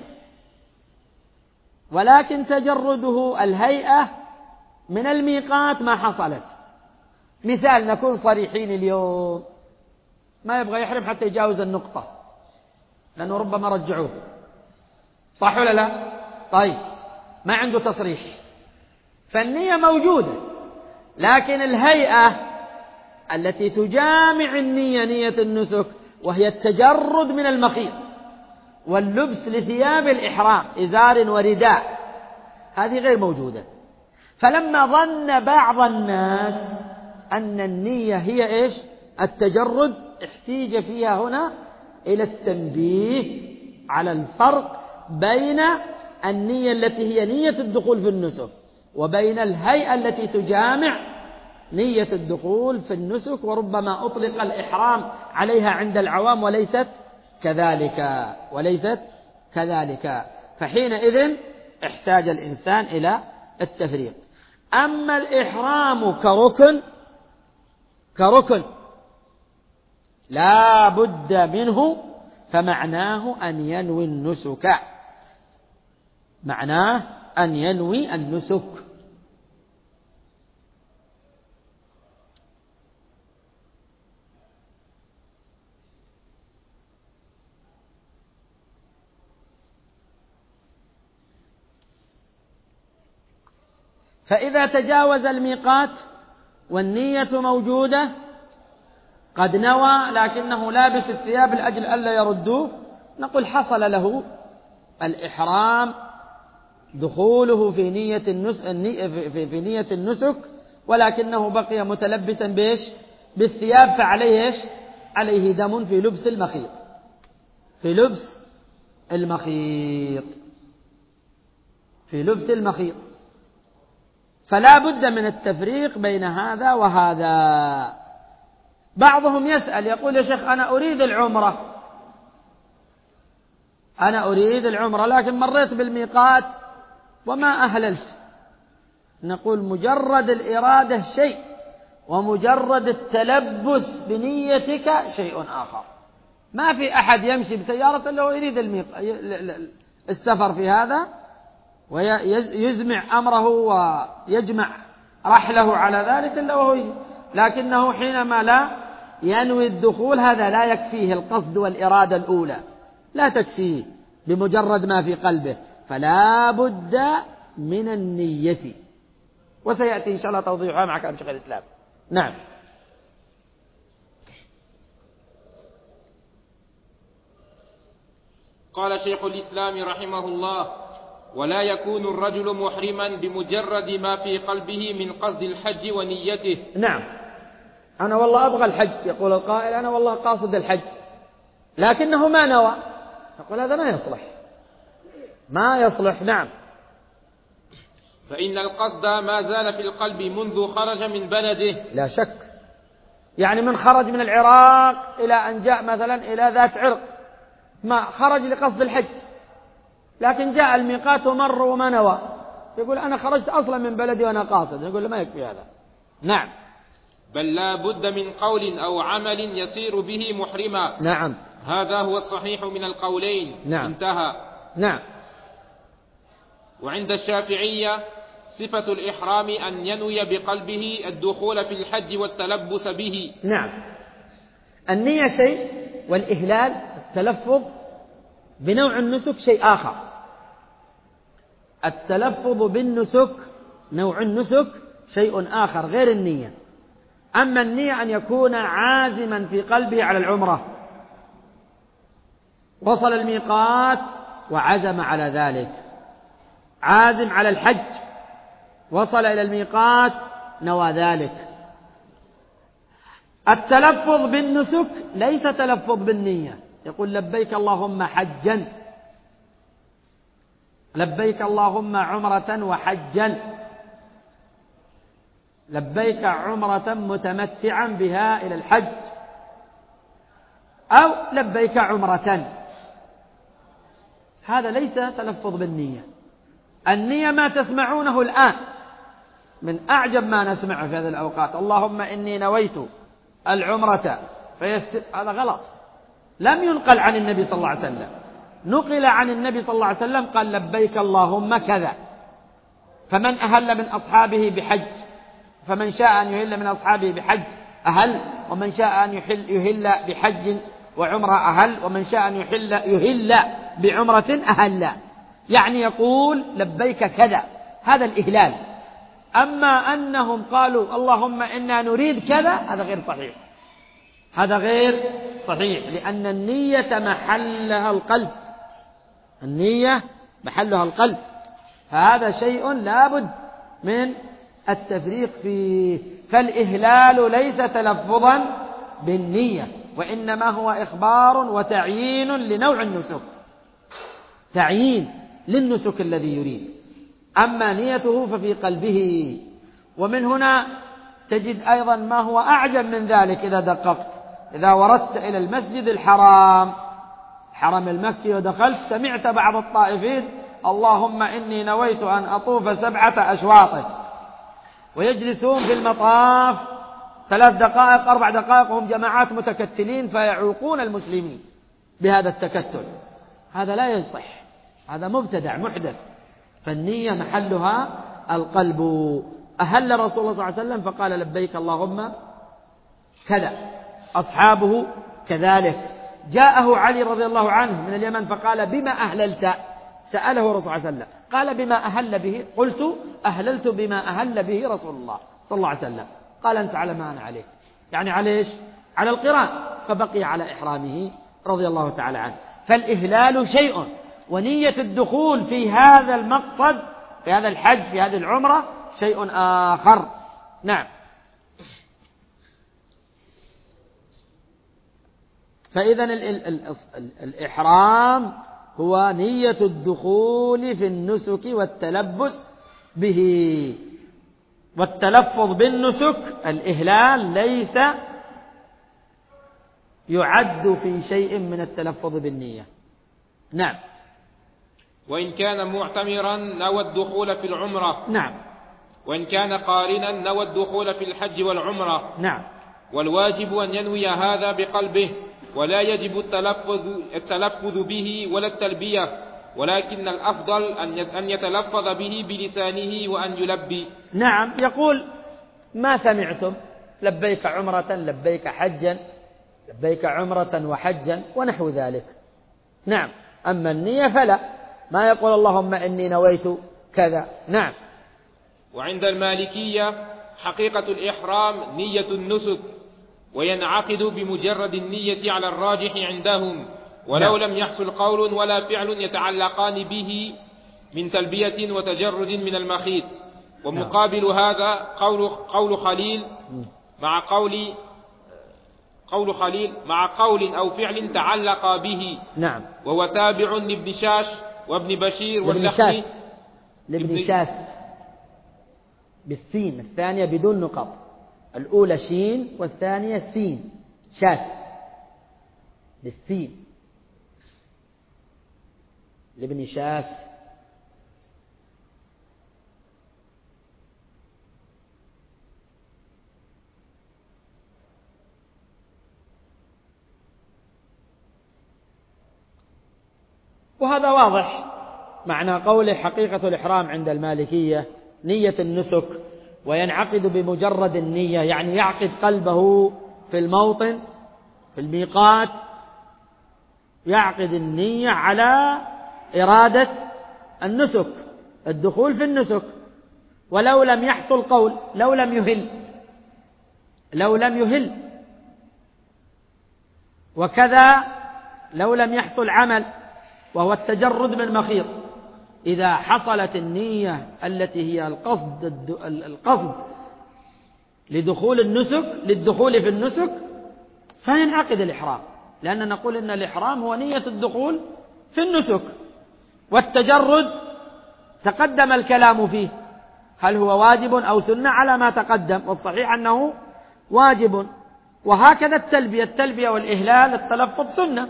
ولكن تجرده الهيئة من الميقات ما حصلت. مثال، نكون صريحين اليوم، ما يبغى يحرم حتى يجاوز النقطة لأنه ربما رجعوه، صح ولا لا؟ طيب، ما عنده تصريح، فالنية موجودة، لكن الهيئة التي تجامع النية، نية النسك، وهي التجرد من المخيط واللبس لثياب الإحرام إزار ورداء، هذه غير موجودة. فلما ظن بعض الناس أن النية هي إيش؟ التجرد، احتيج فيها هنا إلى التنبيه على الفرق بين النية التي هي نية الدخول في النسك وبين الهيئة التي تجامع نية الدخول في النسك، وربما أطلق الإحرام عليها عند العوام وليست كذلك، فحينئذ احتاج الإنسان إلى التفريق. أما الإحرام كركن لا بد منه، فمعناه أن ينوي النسك، معناه أن ينوي النسك. فإذا تجاوز الميقات والنية موجودة، قد نوى لكنه لابس الثياب لأجل ألا يردوه، نقول حصل له الإحرام، دخوله في نية النسك، ولكنه بقي متلبسا بالثياب، فعليه عليه دم في لبس المخيط. فلا بد من التفريق بين هذا وهذا. بعضهم يسأل يقول: يا شيخ أنا أريد العمرة لكن مريت بالميقات وما أهللت. نقول: مجرد الإرادة شيء، ومجرد التلبس بنيتك شيء آخر. ما في أحد يمشي بسيارة إلا ويريد السفر في هذا، ويزمع أمره ويجمع رحله على ذلك إلا وهو لكنه حينما لا ينوي الدخول هذا لا يكفيه القصد والإرادة الأولى، لا تكفيه بمجرد ما في قلبه، فلا بد من النية، وسيأتي إن شاء الله توضيحها مع كلام شيخ الإسلام. نعم. قال شيخ الإسلام رحمه الله: ولا يكون الرجل محرما بمجرد ما في قلبه من قصد الحج ونيته. نعم، أنا والله أبغى الحج، يقول القائل: أنا والله قاصد الحج، لكنه ما نوى، نقول هذا ما يصلح. نعم. فإن القصد ما زال في القلب منذ خرج من بلده. لا شك، يعني من خرج من العراق إلى أن جاء مثلا إلى ذات عرق، ما خرج لقصد الحج، لكن جاء الميقات ومر وما نوى، يقول أنا خرجت أصلا من بلدي وأنا قاصد، يقول ما يكفي هذا. نعم. بل لا بد من قول أو عمل يصير به محرما. نعم، هذا هو الصحيح من القولين. نعم. انتهى. نعم. وعند الشافعية صفة الإحرام أن ينوي بقلبه الدخول في الحج والتلبس به. نعم، النية شيء، والإهلال التلفظ بنوع النسك شيء آخر. التلفظ بالنسك نوع النسك شيء آخر غير النية. أما النية أن يكون عازما في قلبه على العمرة، وصل الميقات وعزم على ذلك، عازم على الحج، وصل إلى الميقات نوى ذلك. التلفظ بالنسك ليس تلفظ بالنية، يقول لبيك اللهم حجا، لبيك اللهم عمرة وحجا، لبيك عمرة متمتعا بها إلى الحج، أو لبيك عمرة. هذا ليس تلفظ بالنية. النية ما تسمعونه الآن من أعجب ما نسمعه في هذه الأوقات: اللهم إني نويت العمرة فيسر. هذا غلط، لم ينقل عن النبي صلى الله عليه وسلم. نقل عن النبي صلى الله عليه وسلم قال لبيك اللهم كذا. فمن أهل من أصحابه بحج، فمن شاء أن يهل من أصحابه بحج أهل، ومن شاء أن يهل بحج وعمرة أهل، ومن شاء أن يهل بعمرة أهل. يعني يقول لبيك كذا، هذا الإهلال. أما أنهم قالوا اللهم إنا نريد كذا، هذا غير صحيح، هذا غير صحيح، لأن النية محلها القلب، النية محلها القلب، فهذا شيء لابد من التفريق فيه. فالإهلال ليس تلفظا بالنية، وإنما هو إخبار وتعيين لنوع النسك، تعيين للنسك الذي يريد. أما نيته ففي قلبه. ومن هنا تجد أيضا ما هو أعجب من ذلك إذا دققت. إذا وردت إلى المسجد الحرام المكي ودخلت، سمعت بعض الطائفين اللهم إني نويت أن أطوف 7 أشواط. ويجلسون في المطاف 3 دقائق 4 دقائق وهم جماعات متكتلين فيعوقون المسلمين بهذا التكتل. هذا لا يصح، هذا مبتدع محدث. فالنية محلها القلب. أهل رسول الله صلى الله عليه وسلم فقال لبيك اللهم كذا، أصحابه كذلك. جاءه علي رضي الله عنه من اليمن فقال بما أهللت؟ سأله الرسول صلى الله عليه وسلم قال بما أهل به. قلت أهللت بما أهل به رسول الله صلى الله عليه وسلم. قال أنت على ما أنا عليه، يعني على إيش؟ على القران. فبقي على إحرامه رضي الله تعالى عنه. فالإهلال شيء، ونية الدخول في هذا المقصد في هذا الحج في هذه العمرة شيء آخر. نعم. فإذا الإحرام هو نية الدخول في النسك والتلبس به. والتلفظ بالنسك الإهلال ليس يعد في شيء من التلفظ بالنية. نعم. وإن كان معتمرا نوى الدخول في العمرة. نعم. وإن كان قارنا نوى الدخول في الحج والعمرة. نعم. والواجب أن ينوي هذا بقلبه، ولا يجب التلفظ به ولا التلبية، ولكن الأفضل أن يتلفظ به بلسانه وأن يلبي. نعم. يقول ما سمعتم لبيك عمرة لبيك حجا لبيك عمرة وحجا ونحو ذلك. نعم. أما النية فلا، ما يقول اللهم إني نويت كذا. نعم. وعند المالكية حقيقة الإحرام نية النسك، وينعقد بمجرد النية على الراجح عندهم، ولو لم يحصل قول ولا فعل يتعلقان به من تلبية وتجرد من المخيط. ومقابل هذا قول خليل مع قول أو فعل تعلق به. نعم. وهو تابع لابن شاش وابن بشير واللخمي. لابن شاس بالسين، الثانية بدون نقط، الأولى شين والثانية سين. شاس بالسين لابن شاس. وهذا واضح معنى قوله حقيقة الإحرام عند المالكية نية النسك، وينعقد بمجرد النية، يعني يعقد قلبه في الموطن في الميقات، يعقد النية على إرادة النسك، الدخول في النسك، ولو لم يحصل قول، لو لم يهل، وكذا لو لم يحصل عمل وهو التجرد من المخيط. إذا حصلت النية التي هي القصد للدخول في النسك فينعقد الإحرام، لأننا نقول إن الإحرام هو نية الدخول في النسك. والتجرد تقدم الكلام فيه هل هو واجب أو سنة على ما تقدم، والصحيح أنه واجب. وهكذا التلبية والإهلال التلفظ سنة،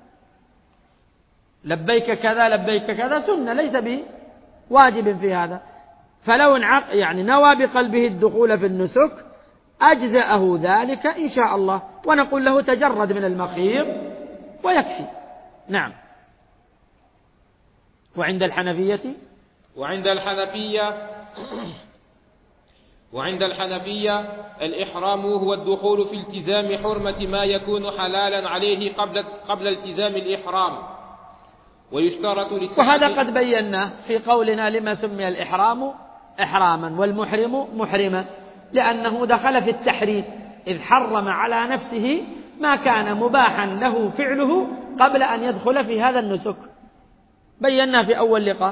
لبيك كذا لبيك كذا سنة ليس بواجب في هذا. فلو يعني نوى بقلبه الدخول في النسك أجزأه ذلك إن شاء الله، ونقول له تجرد من المخيط ويكفي. نعم. وعند الحنفية الإحرام هو الدخول في التزام حرمة ما يكون حلالا عليه قبل التزام الإحرام. ويشترط وهذا قد بينا في قولنا لما سمي الإحرام إحراما والمحرم محرما، لأنه دخل في التحريم إذ حرم على نفسه ما كان مباحا له فعله قبل أن يدخل في هذا النسك، بينا في أول لقاء.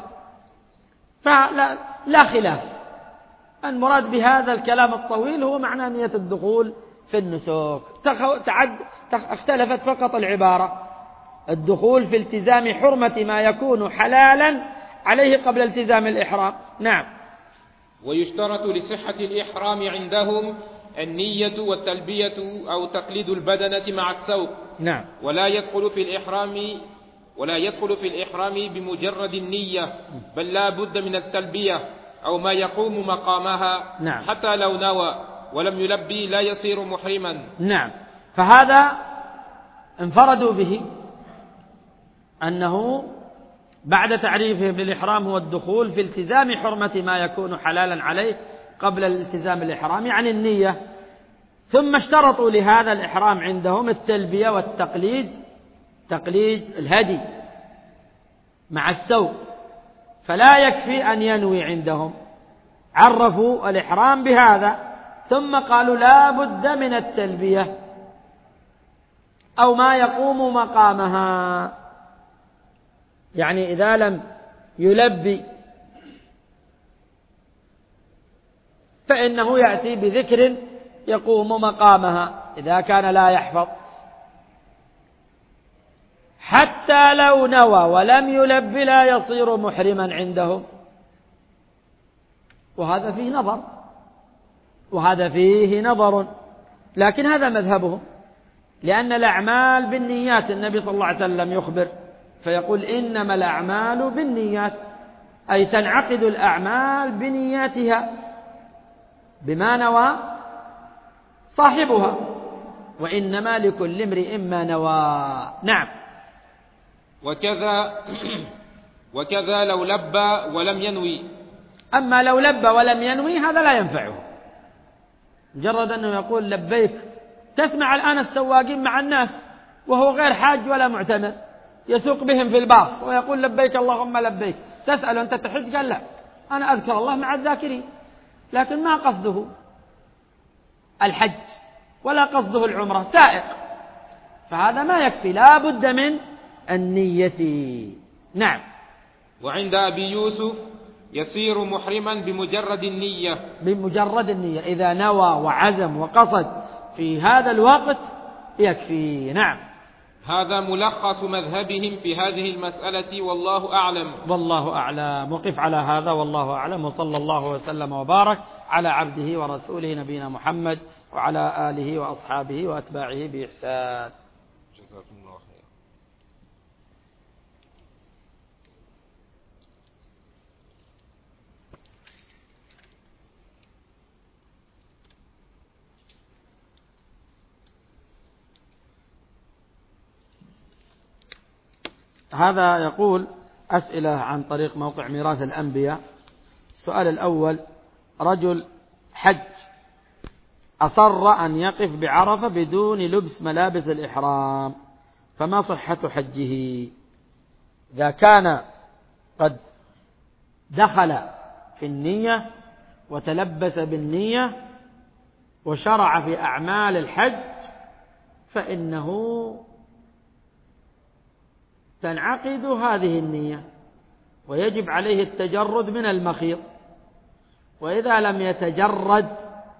فلا خلاف، المراد بهذا الكلام الطويل هو معنى نية الدخول في النسك. اختلفت فقط العبارة، الدخول في التزام حرمة ما يكون حلالا عليه قبل التزام الإحرام. نعم. ويشترط لصحة الإحرام عندهم النية والتلبية أو تقليد البدنة مع السوق. نعم. ولا يدخل في الإحرام بمجرد النية، بل لا بد من التلبية، أو ما يقوم مقامها. نعم. حتى لو نوى ولم يلبي لا يصير محرما. نعم. فهذا انفردوا به أنه بعد تعريفه بالإحرام هو الدخول في التزام حرمة ما يكون حلالا عليه قبل الالتزام بالإحرام، يعني النية. ثم اشترطوا لهذا الإحرام عندهم التلبية والتقليد، تقليد الهدي مع السوق، فلا يكفي أن ينوي عندهم. عرفوا الإحرام بهذا ثم قالوا لا بد من التلبية أو ما يقوم مقامها، يعني إذا لم يلبي فإنه يأتي بذكر يقوم مقامها إذا كان لا يحفظ. حتى لو نوى ولم يلب لا يصير محرما عندهم، وهذا فيه نظر، لكن هذا مذهبهم، لأن الأعمال بالنيات. النبي صلى الله عليه وسلم يخبر فيقول إنما الأعمال بالنيات، أي تنعقد الأعمال بنياتها بما نوى صاحبها، وإنما لكل امرئ ما نوى. نعم. وكذا لو لبى ولم ينوي. أما لو لبى ولم ينوي هذا لا ينفعه، مجرد أنه يقول لبيك. تسمع الآن السواقين مع الناس وهو غير حاج ولا معتمر، يسوق بهم في الباص ويقول لبيك اللهم لبيك. تسأل أنت تحج؟ قال لا، أنا أذكر الله مع الذاكرين، لكن ما قصده الحج ولا قصده العمرة، سائق، فهذا ما يكفي، لا بد من النية. نعم. وعند أبي يوسف يصير محرما بمجرد النية، إذا نوى وعزم وقصد في هذا الوقت يكفي. نعم. هذا ملخص مذهبهم في هذه المسألة، والله أعلم. وقف على هذا، والله أعلم. وصلى الله وسلم وبارك على عبده ورسوله نبينا محمد وعلى آله وأصحابه وأتباعه بإحسان. جزاكم الله خير. هذا يقول أسئلة عن طريق موقع ميراث الأنبياء. السؤال الأول: رجل حج أصر أن يقف بعرفة بدون لبس ملابس الإحرام، فما صحة حجه؟ إذا كان قد دخل في النية وتلبس بالنية وشرع في أعمال الحج فإنه تنعقد هذه النية ويجب عليه التجرد من المخيط، وإذا لم يتجرد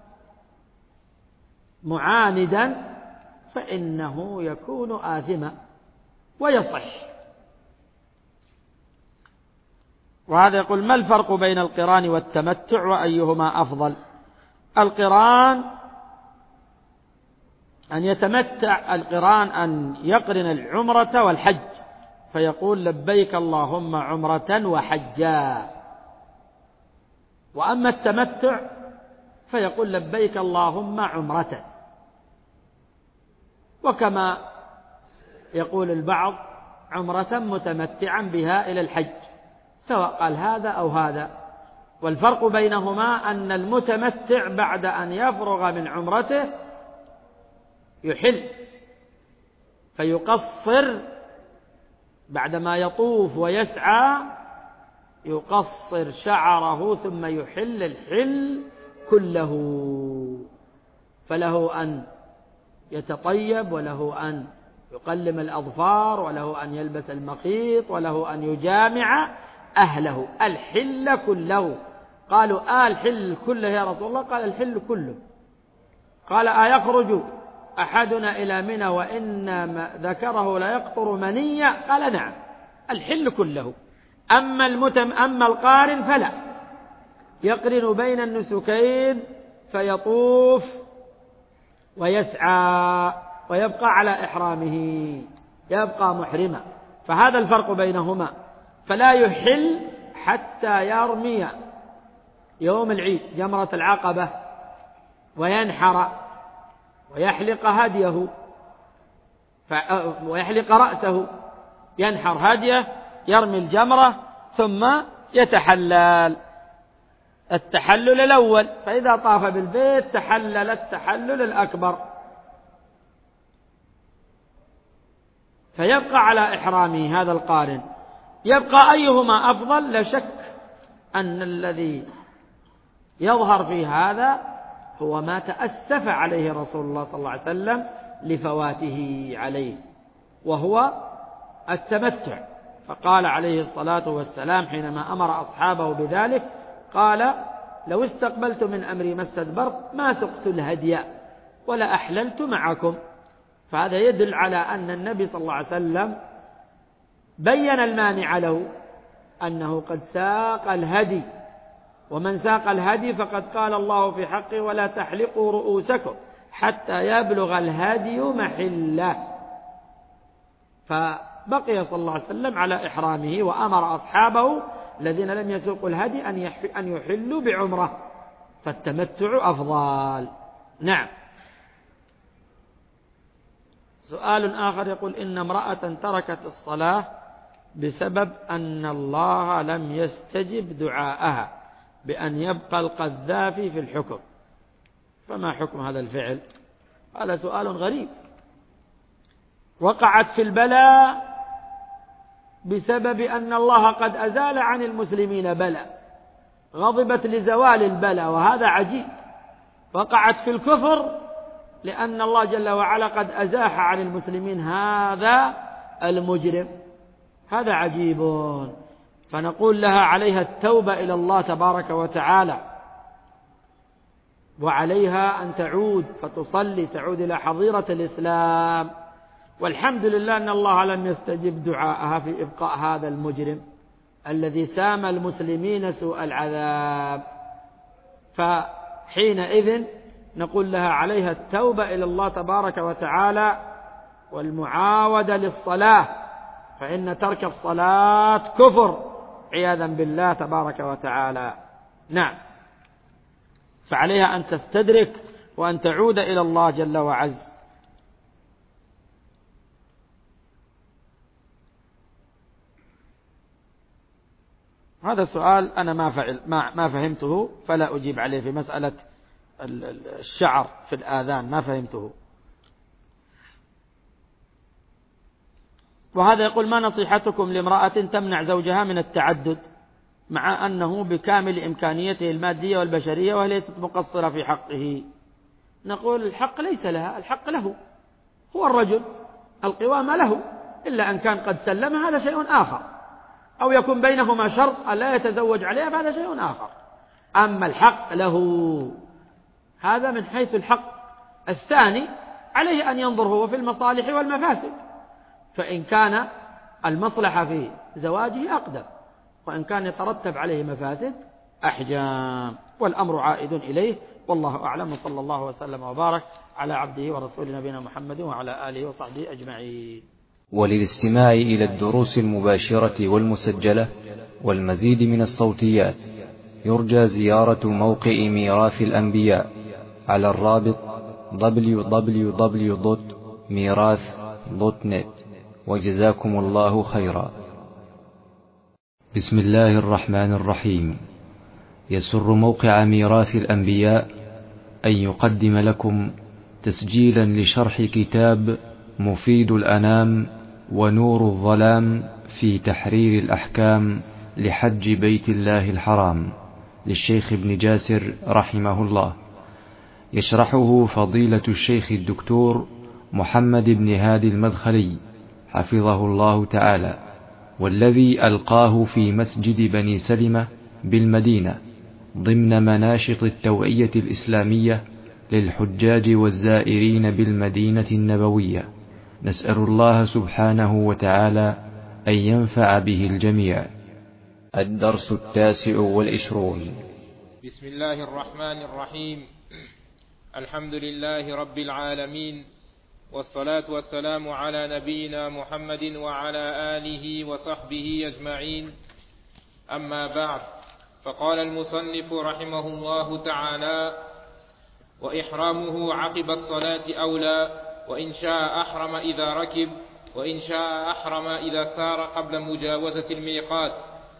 معاندا فإنه يكون آثما ويصح. وهذا يقول: ما الفرق بين القران والتمتع وأيهما أفضل؟ القران أن يتمتع، القران أن يقرن العمرة والحج فيقول لبيك اللهم عمرة وحجا، وأما التمتع فيقول لبيك اللهم عمرة، وكما يقول البعض عمرة متمتعا بها إلى الحج، سواء قال هذا أو هذا. والفرق بينهما أن المتمتع بعد أن يفرغ من عمرته يحل فيقصر، بعدما يطوف ويسعى يقصر شعره ثم يحل الحل كله، فله أن يتطيب، وله أن يقلم الأظفار، وله أن يلبس المخيط، وله أن يجامع أهله، الحل كله. قالوا الحل كله يا رسول الله؟ قال الحل كله. قال أيخرج أحدنا إلى منى وإن ذكره لا يقطر منيا؟ قال نعم، الحل كله. أما القارن فلا، يقرن بين النسكين فيطوف ويسعى ويبقى على إحرامه، يبقى محرما، فهذا الفرق بينهما. فلا يحل حتى يرمي يوم العيد جمرة العقبة وينحر ويحلق هديه ويحلق رأسه، ينحر هديه، يرمي الجمرة، ثم يتحلل التحلل الأول، فإذا طاف بالبيت تحلل التحلل الأكبر، فيبقى على إحرامه هذا القارن. يبقى أيهما أفضل؟ لا شك أن الذي يظهر في هذا هو ما تأسف عليه رسول الله صلى الله عليه وسلم لفواته عليه، وهو التمتع. فقال عليه الصلاة والسلام حينما أمر أصحابه بذلك، قال: لو استقبلت من أمري ما استدبرت ما سقت الهدي ولا أحللت معكم. فهذا يدل على أن النبي صلى الله عليه وسلم بين المانع له أنه قد ساق الهدي، ومن ساق الهدي فقد قال الله في حقه: ولا تحلقوا رؤوسكم حتى يبلغ الهدي محله. فبقي صلى الله عليه وسلم على إحرامه، وأمر أصحابه الذين لم يسوقوا الهدي أن يحلوا بعمرة، فالتمتع أفضل. نعم. سؤال آخر يقول: إن امرأة تركت الصلاة بسبب أن الله لم يستجب دعاءها بأن يبقى القذافي في الحكم، فما حكم هذا الفعل؟ هذا سؤال غريب. وقعت في البلاء بسبب أن الله قد أزال عن المسلمين بلاء، غضبت لزوال البلاء، وهذا عجيب. وقعت في الكفر لأن الله جل وعلا قد أزاح عن المسلمين هذا المجرم، هذا عجيب. فنقول لها عليها التوبة إلى الله تبارك وتعالى، وعليها أن تعود فتصلي، تعود إلى حظيرة الإسلام، والحمد لله أن الله لم يستجب دعاءها في إبقاء هذا المجرم الذي سام المسلمين سوء العذاب. فحينئذ نقول لها عليها التوبة إلى الله تبارك وتعالى والمعاودة للصلاة، فإن ترك الصلاة كفر عياذا بالله تبارك وتعالى. نعم. فعليها أن تستدرك وأن تعود إلى الله جل وعز. هذا السؤال أنا ما فهمته، فلا أجيب عليه. في مسألة الشعر في الآذان ما فهمته. وهذا يقول: ما نصيحتكم لامرأة تمنع زوجها من التعدد مع أنه بكامل إمكانيته المادية والبشرية وهي ليست مقصرة في حقه؟ نقول: الحق ليس لها، الحق له، هو الرجل، القوامة له، إلا أن كان قد سلم هذا شيء آخر، أو يكون بينهما شرط ألا يتزوج عليها فهذا شيء آخر. أما الحق له، هذا من حيث الحق. الثاني عليه أن ينظر هو في المصالح والمفاسد، فإن كان المصلحة في زواجه أقدم، وإن كان يترتب عليه مفاسد أحجام، والأمر عائد إليه، والله أعلم. صلى الله وسلم وبارك على عبده ورسول نبينا محمد وعلى آله وصحبه أجمعين. وللاستماع إلى الدروس المباشرة والمسجلة والمزيد من الصوتيات يرجى زيارة موقع ميراث الأنبياء على الرابط www.mirath.net. وجزاكم الله خيرا. بسم الله الرحمن الرحيم. يسر موقع ميراث الأنبياء أن يقدم لكم تسجيلا لشرح كتاب مفيد الأنام ونور الظلام في تحرير الأحكام لحج بيت الله الحرام للشيخ ابن جاسر رحمه الله، يشرحه فضيلة الشيخ الدكتور محمد بن هادي المدخلي حفظه الله تعالى، والذي ألقاه في مسجد بني سلمة بالمدينة ضمن مناشط التوعية الإسلامية للحجاج والزائرين بالمدينة النبوية. نسأل الله سبحانه وتعالى أن ينفع به الجميع. الدرس 29. بسم الله الرحمن الرحيم. الحمد لله رب العالمين، والصلاة والسلام على نبينا محمد وعلى آله وصحبه أجمعين. أما بعد، فقال المصنف رحمه الله تعالى: وإحرامه عقب الصلاة أولى، وإن شاء أحرم إذا ركب، وإن شاء أحرم إذا سار قبل مجاوزة الميقات.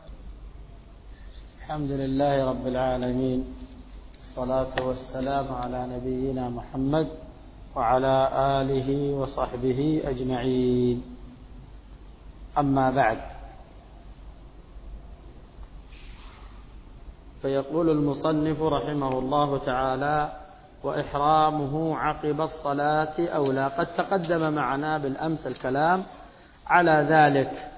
الحمد لله رب العالمين، الصلاة والسلام على نبينا محمد وعلى آله وصحبه أجمعين. أما بعد، فيقول المصنف رحمه الله تعالى: وإحرامه عقب الصلاة أولى. قد تقدم معنا بالأمس الكلام على ذلك،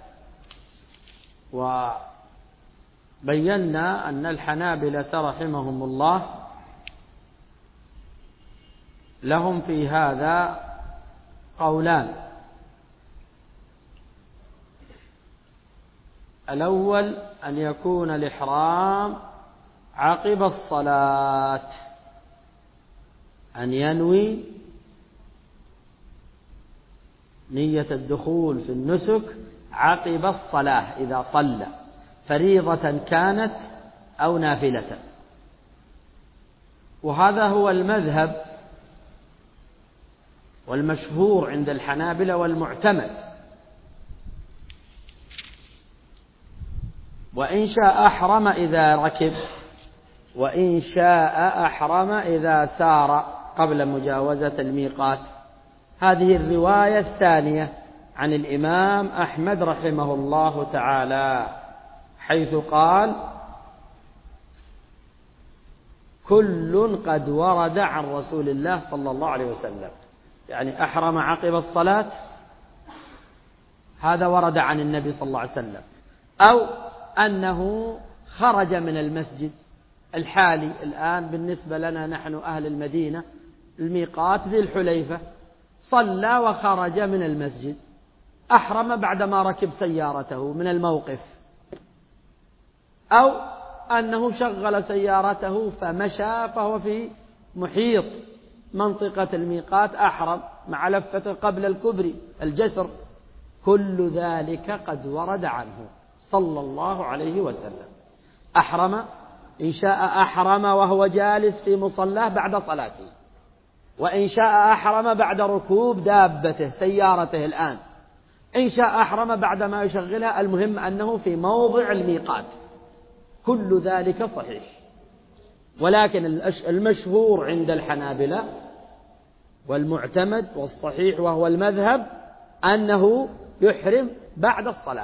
وبينا أن الحنابلة رحمهم الله لهم في هذا قولان: الأول أن يكون الإحرام عقب الصلاة، أن ينوي نية الدخول في النسك عقب الصلاة إذا صلى، فريضة كانت أو نافلة. وهذا هو المذهب والمشهور عند الحنابلة والمعتمد. وإن شاء أحرم إذا ركب، وإن شاء أحرم إذا سار قبل مجاوزة الميقات. هذه الرواية الثانية عن الإمام أحمد رحمه الله تعالى، حيث قال: كل قد ورد عن رسول الله صلى الله عليه وسلم. يعني أحرم عقب الصلاة، هذا ورد عن النبي صلى الله عليه وسلم، أو أنه خرج من المسجد الحالي الآن بالنسبة لنا نحن أهل المدينة، الميقات ذي الحليفة، صلى وخرج من المسجد، أحرم بعدما ركب سيارته من الموقف، أو أنه شغل سيارته فمشى فهو في محيط منطقة الميقات، أحرم مع لفته قبل الكبري الجسر. كل ذلك قد ورد عنه صلى الله عليه وسلم. أحرم، إن شاء أحرم وهو جالس في مصلاه بعد صلاته، وإن شاء أحرم بعد ركوب دابته سيارته الآن، إن شاء أحرم بعد ما يشغلها، المهم أنه في موضع الميقات. كل ذلك صحيح، ولكن المشهور عند الحنابلة والمعتمد والصحيح وهو المذهب أنه يحرم بعد الصلاة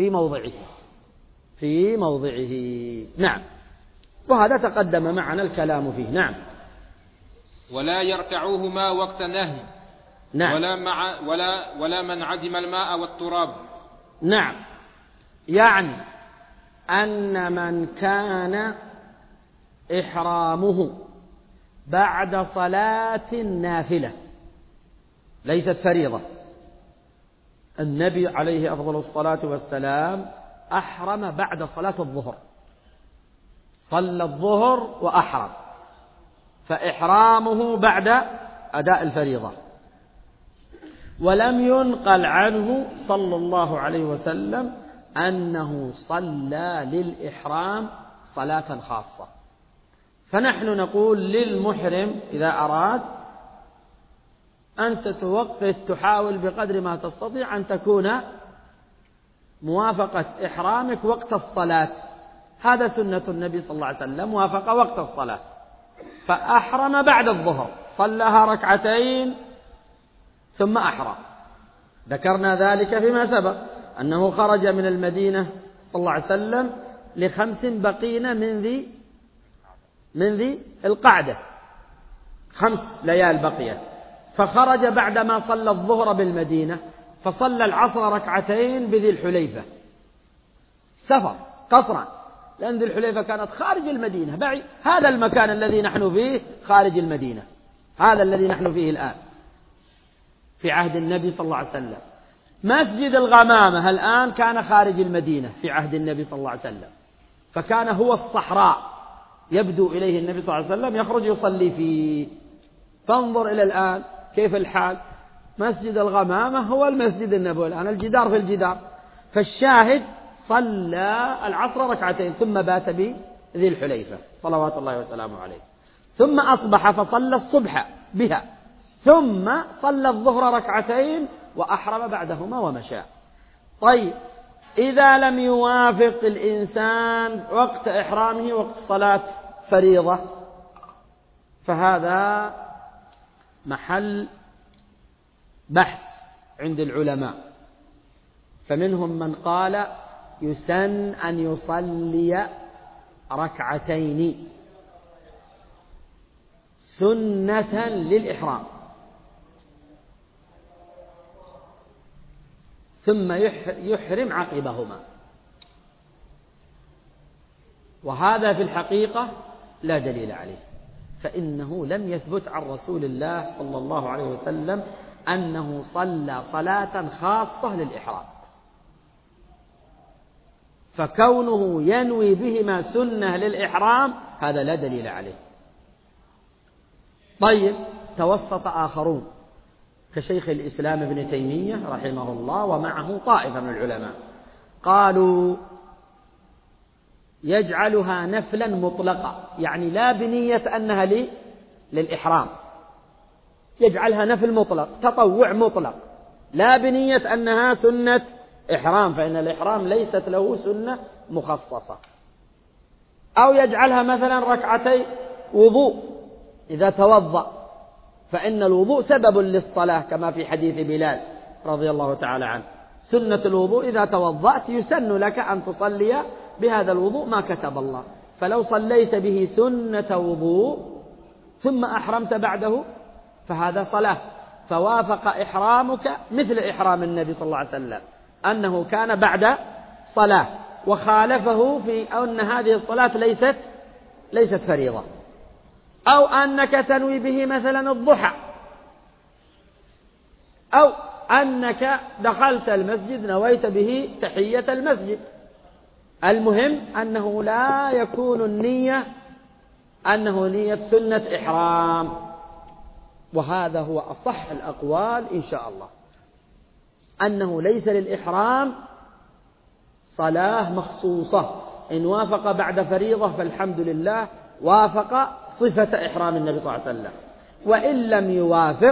في موضعه. نعم، وهذا تقدم معنا الكلام فيه. نعم. ولا يركعوهما وقت نهي. نعم. ولا من عدم الماء والتراب. نعم، يعني أن من كان إحرامه بعد صلاة نافلة ليست فريضة. النبي عليه أفضل الصلاة والسلام أحرم بعد صلاة الظهر، صلى الظهر وأحرم، فإحرامه بعد أداء الفريضة. ولم ينقل عنه صلى الله عليه وسلم أنه صلى للإحرام صلاة خاصة. فنحن نقول للمحرم إذا أراد أنت توقف، تحاول بقدر ما تستطيع أن تكون موافقة إحرامك وقت الصلاة، هذا سنة النبي صلى الله عليه وسلم، وافق وقت الصلاة، فأحرم بعد الظهر، صلىها ركعتين ثم أحرم. ذكرنا ذلك فيما سبق، أنه خرج من المدينة صلى الله عليه وسلم ل5 بقين من ذي القعدة، 5 ليال بقيت، فخرج بعدما صلى الظهر بالمدينة، فصلى العصر ركعتين بذي الحليفة، سفر قصرا، لأن ذي الحليفة كانت خارج المدينة، بعيد. هذا المكان الذي نحن فيه خارج المدينة، هذا الذي نحن فيه الآن في عهد النبي صلى الله عليه وسلم. مسجد الغمامة الآن كان خارج المدينة في عهد النبي صلى الله عليه وسلم، فكان هو الصحراء يبدو إليه النبي صلى الله عليه وسلم يخرج يصلي فيه. فانظر إلى الآن كيف الحال، مسجد الغمامة هو المسجد النبوي الآن، الجدار في الجدار. فالشاهد صلى العصر ركعتين ثم بات ذي الحليفة صلوات الله وسلامه عليه، ثم أصبح فصلى الصبح بها، ثم صلى الظهر ركعتين وأحرم بعدهما ومشى. طيب، إذا لم يوافق الإنسان وقت إحرامه وقت صلاة فريضة فهذا محل بحث عند العلماء، فمنهم من قال يسن أن يصلي ركعتين سنة للإحرام ثم يحرم عقبهما، وهذا في الحقيقة لا دليل عليه، فإنه لم يثبت عن رسول الله صلى الله عليه وسلم أنه صلى صلاة خاصة للإحرام، فكونه ينوي بهما سنة للإحرام هذا لا دليل عليه. طيب، توسط آخرون كشيخ الإسلام ابن تيمية رحمه الله ومعه طائفة من العلماء، قالوا يجعلها نفلا مطلقة، يعني لا بنية أنها للإحرام، يجعلها نفل مطلق، تطوع مطلق، لا بنية أنها سنة إحرام، فإن الإحرام ليست له سنة مخصصة. أو يجعلها مثلا ركعتي وضوء إذا توضأ، فإن الوضوء سبب للصلاة كما في حديث بلال رضي الله تعالى عنه، سنة الوضوء إذا توضأت يسن لك أن تصلي بهذا الوضوء ما كتب الله، فلو صليت به سنة وضوء ثم أحرمت بعده فهذا صلاة، فوافق إحرامك مثل إحرام النبي صلى الله عليه وسلم أنه كان بعد صلاة، وخالفه في أن هذه الصلاة ليست فريضة. أو أنك تنوي به مثلا الضحى، أو أنك دخلت المسجد نويت به تحية المسجد، المهم أنه لا يكون النية أنه نية سنة إحرام، وهذا هو أصح الأقوال إن شاء الله، أنه ليس للإحرام صلاة مخصوصة، إن وافق بعد فريضة فالحمد لله وافق صفة إحرام النبي صلى الله عليه وسلم، وإن لم يوافق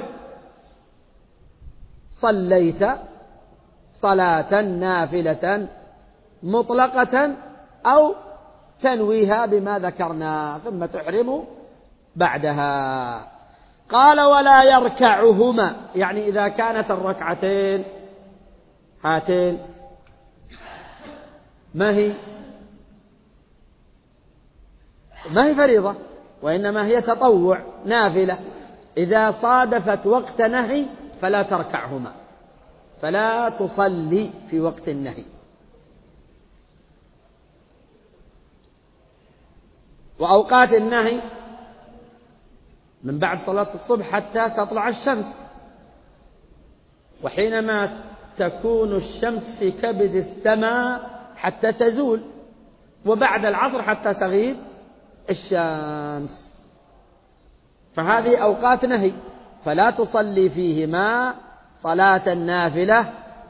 صليت صلاة نافلة مطلقة أو تنويها بما ذكرنا ثم تحرم بعدها. قال ولا يركعهما، يعني إذا كانت الركعتين هاتين ما هي فريضة وإنما هي تطوع نافلة، إذا صادفت وقت نهي فلا تركعهما، فلا تصلي في وقت النهي. وأوقات النهي من بعد صلاة الصبح حتى تطلع الشمس، وحينما تكون الشمس في كبد السماء حتى تزول، وبعد العصر حتى تغيب الشمس، فهذه أوقات نهي فلا تصلي فيهما صلاة النافلة،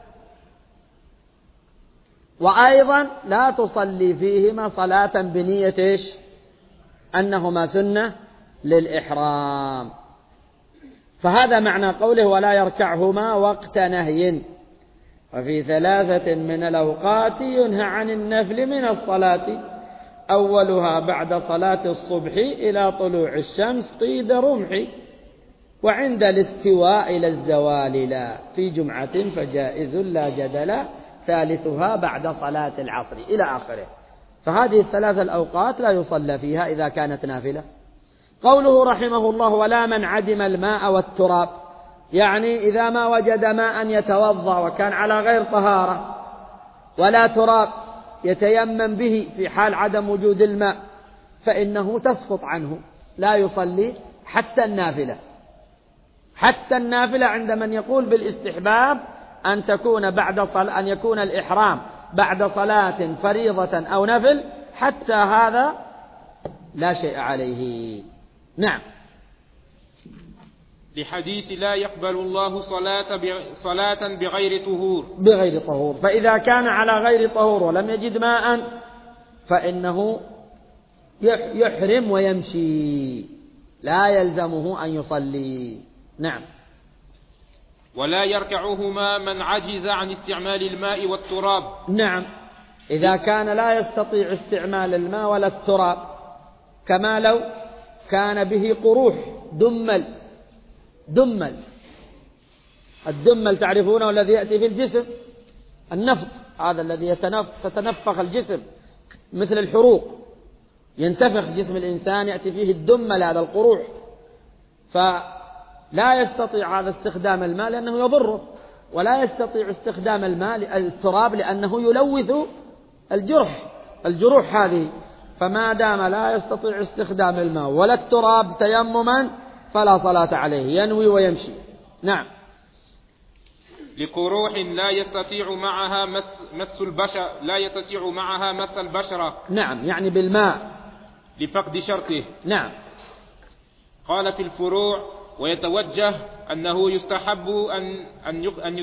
وأيضا لا تصلي فيهما صلاة بنية أنهما سنة للإحرام. فهذا معنى قوله ولا يركعهما وقت نهي. وفي 3 من الأوقات ينهى عن النفل من الصلاة، أولها بعد صلاة الصبح إلى طلوع الشمس قيد رمح، وعند الاستواء إلى الزوال لا، في جمعة فجائز لا جدل، ثالثها بعد صلاة العصر إلى آخره. فهذه 3 الأوقات لا يصلى فيها إذا كانت نافلة. قوله رحمه الله ولا من عدم الماء والتراب، يعني إذا ما وجد ماء يتوضأ وكان على غير طهارة ولا تراب يتيمم به في حال عدم وجود الماء فإنه تسقط عنه، لا يصلي حتى النافلة. حتى النافلة عند من يقول بالاستحباب أن تكون أن يكون الإحرام بعد صلاة فريضة أو نفل، حتى هذا لا شيء عليه. نعم. لحديث لا يقبل الله صلاة بغير طهور. فإذا كان على غير طهور ولم يجد ماء فإنه يحرم ويمشي، لا يلزمه أن يصلي. نعم. ولا يركعهما من عجز عن استعمال الماء والتراب. نعم، إذا كان لا يستطيع استعمال الماء ولا التراب، كما لو كان به قروح دمل. الدمل تعرفونه الذي يأتي في الجسم، النفط هذا الذي تتنفخ الجسم مثل الحروق، ينتفخ جسم الإنسان يأتي فيه الدمل، هذا القروح، فلا يستطيع هذا استخدام الماء لأنه يضره، ولا يستطيع استخدام الماء التراب لأنه يلوث الجروح هذه. فما دام لا يستطيع استخدام الماء ولا التراب تيمما فلا صلاة عليه، ينوي ويمشي. نعم. لقروح لا يستطيع معها مس البشرة. نعم، يعني بالماء لفقد شرطه. نعم. قال في الفروع: ويتوجه أنه يستحب أن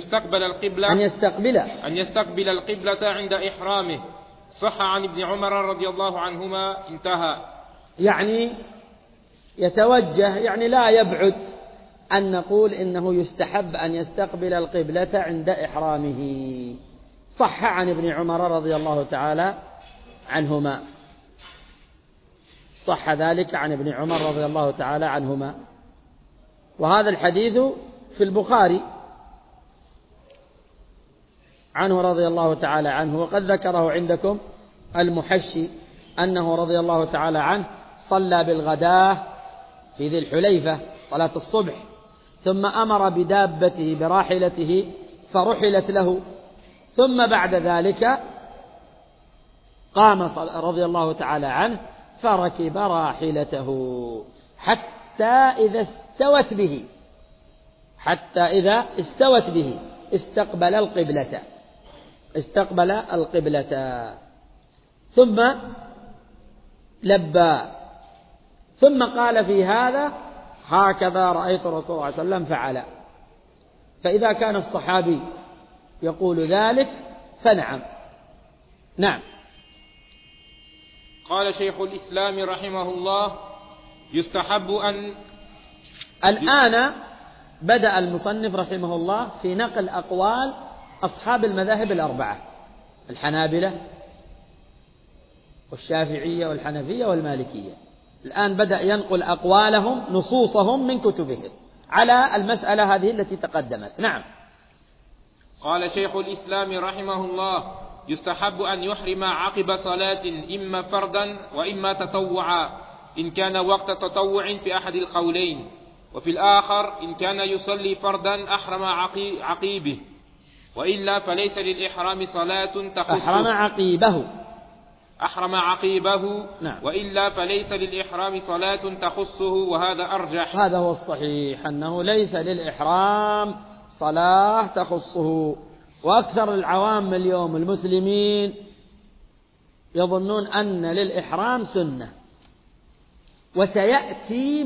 يستقبل القبلة عند إحرامه. صح عن ابن عمر رضي الله عنهما. انتهى. يعني يتوجه، يعني لا يبعد أن نقول إنه يستحب أن يستقبل القبلة عند إحرامه. صح عن ابن عمر رضي الله تعالى عنهما، صح ذلك عن ابن عمر رضي الله تعالى عنهما. وهذا الحديث في البخاري عنه رضي الله تعالى عنه، وقد ذكره عندكم المحشي أنه رضي الله تعالى عنه صلى بالغداة في ذي الحليفة صلاة الصبح، ثم أمر بدابته براحلته فرحلت له، ثم بعد ذلك قام رضي الله تعالى عنه فركب راحلته حتى إذا استوت به استقبل القبلة ثم لبى، ثم قال في هذا: هكذا رأيت الرسول صلى الله عليه وسلم فعل. فإذا كان الصحابي يقول ذلك فنعم. نعم. قال شيخ الإسلام رحمه الله: يستحب أن. الآن بدأ المصنف رحمه الله في نقل أقوال أصحاب المذاهب الأربعة: الحنابلة والشافعية والحنفية والمالكية. الآن بدأ ينقل أقوالهم، نصوصهم من كتبهم على المسألة هذه التي تقدمت. نعم. قال شيخ الإسلام رحمه الله: يستحب أن يحرم عقب صلاة إما فردا وإما تطوعا، إن كان وقت تطوع في أحد القولين، وفي الآخر إن كان يصلي فردا أحرم عقيبه، وإلا فليس للإحرام صلاة تخصه. أحرم عقيبه. نعم. وإلا فليس للإحرام صلاة تخصه، وهذا أرجح. هذا هو الصحيح، أنه ليس للإحرام صلاة تخصه. وأكثر العوام اليوم المسلمين يظنون أن للإحرام سنة، وسيأتي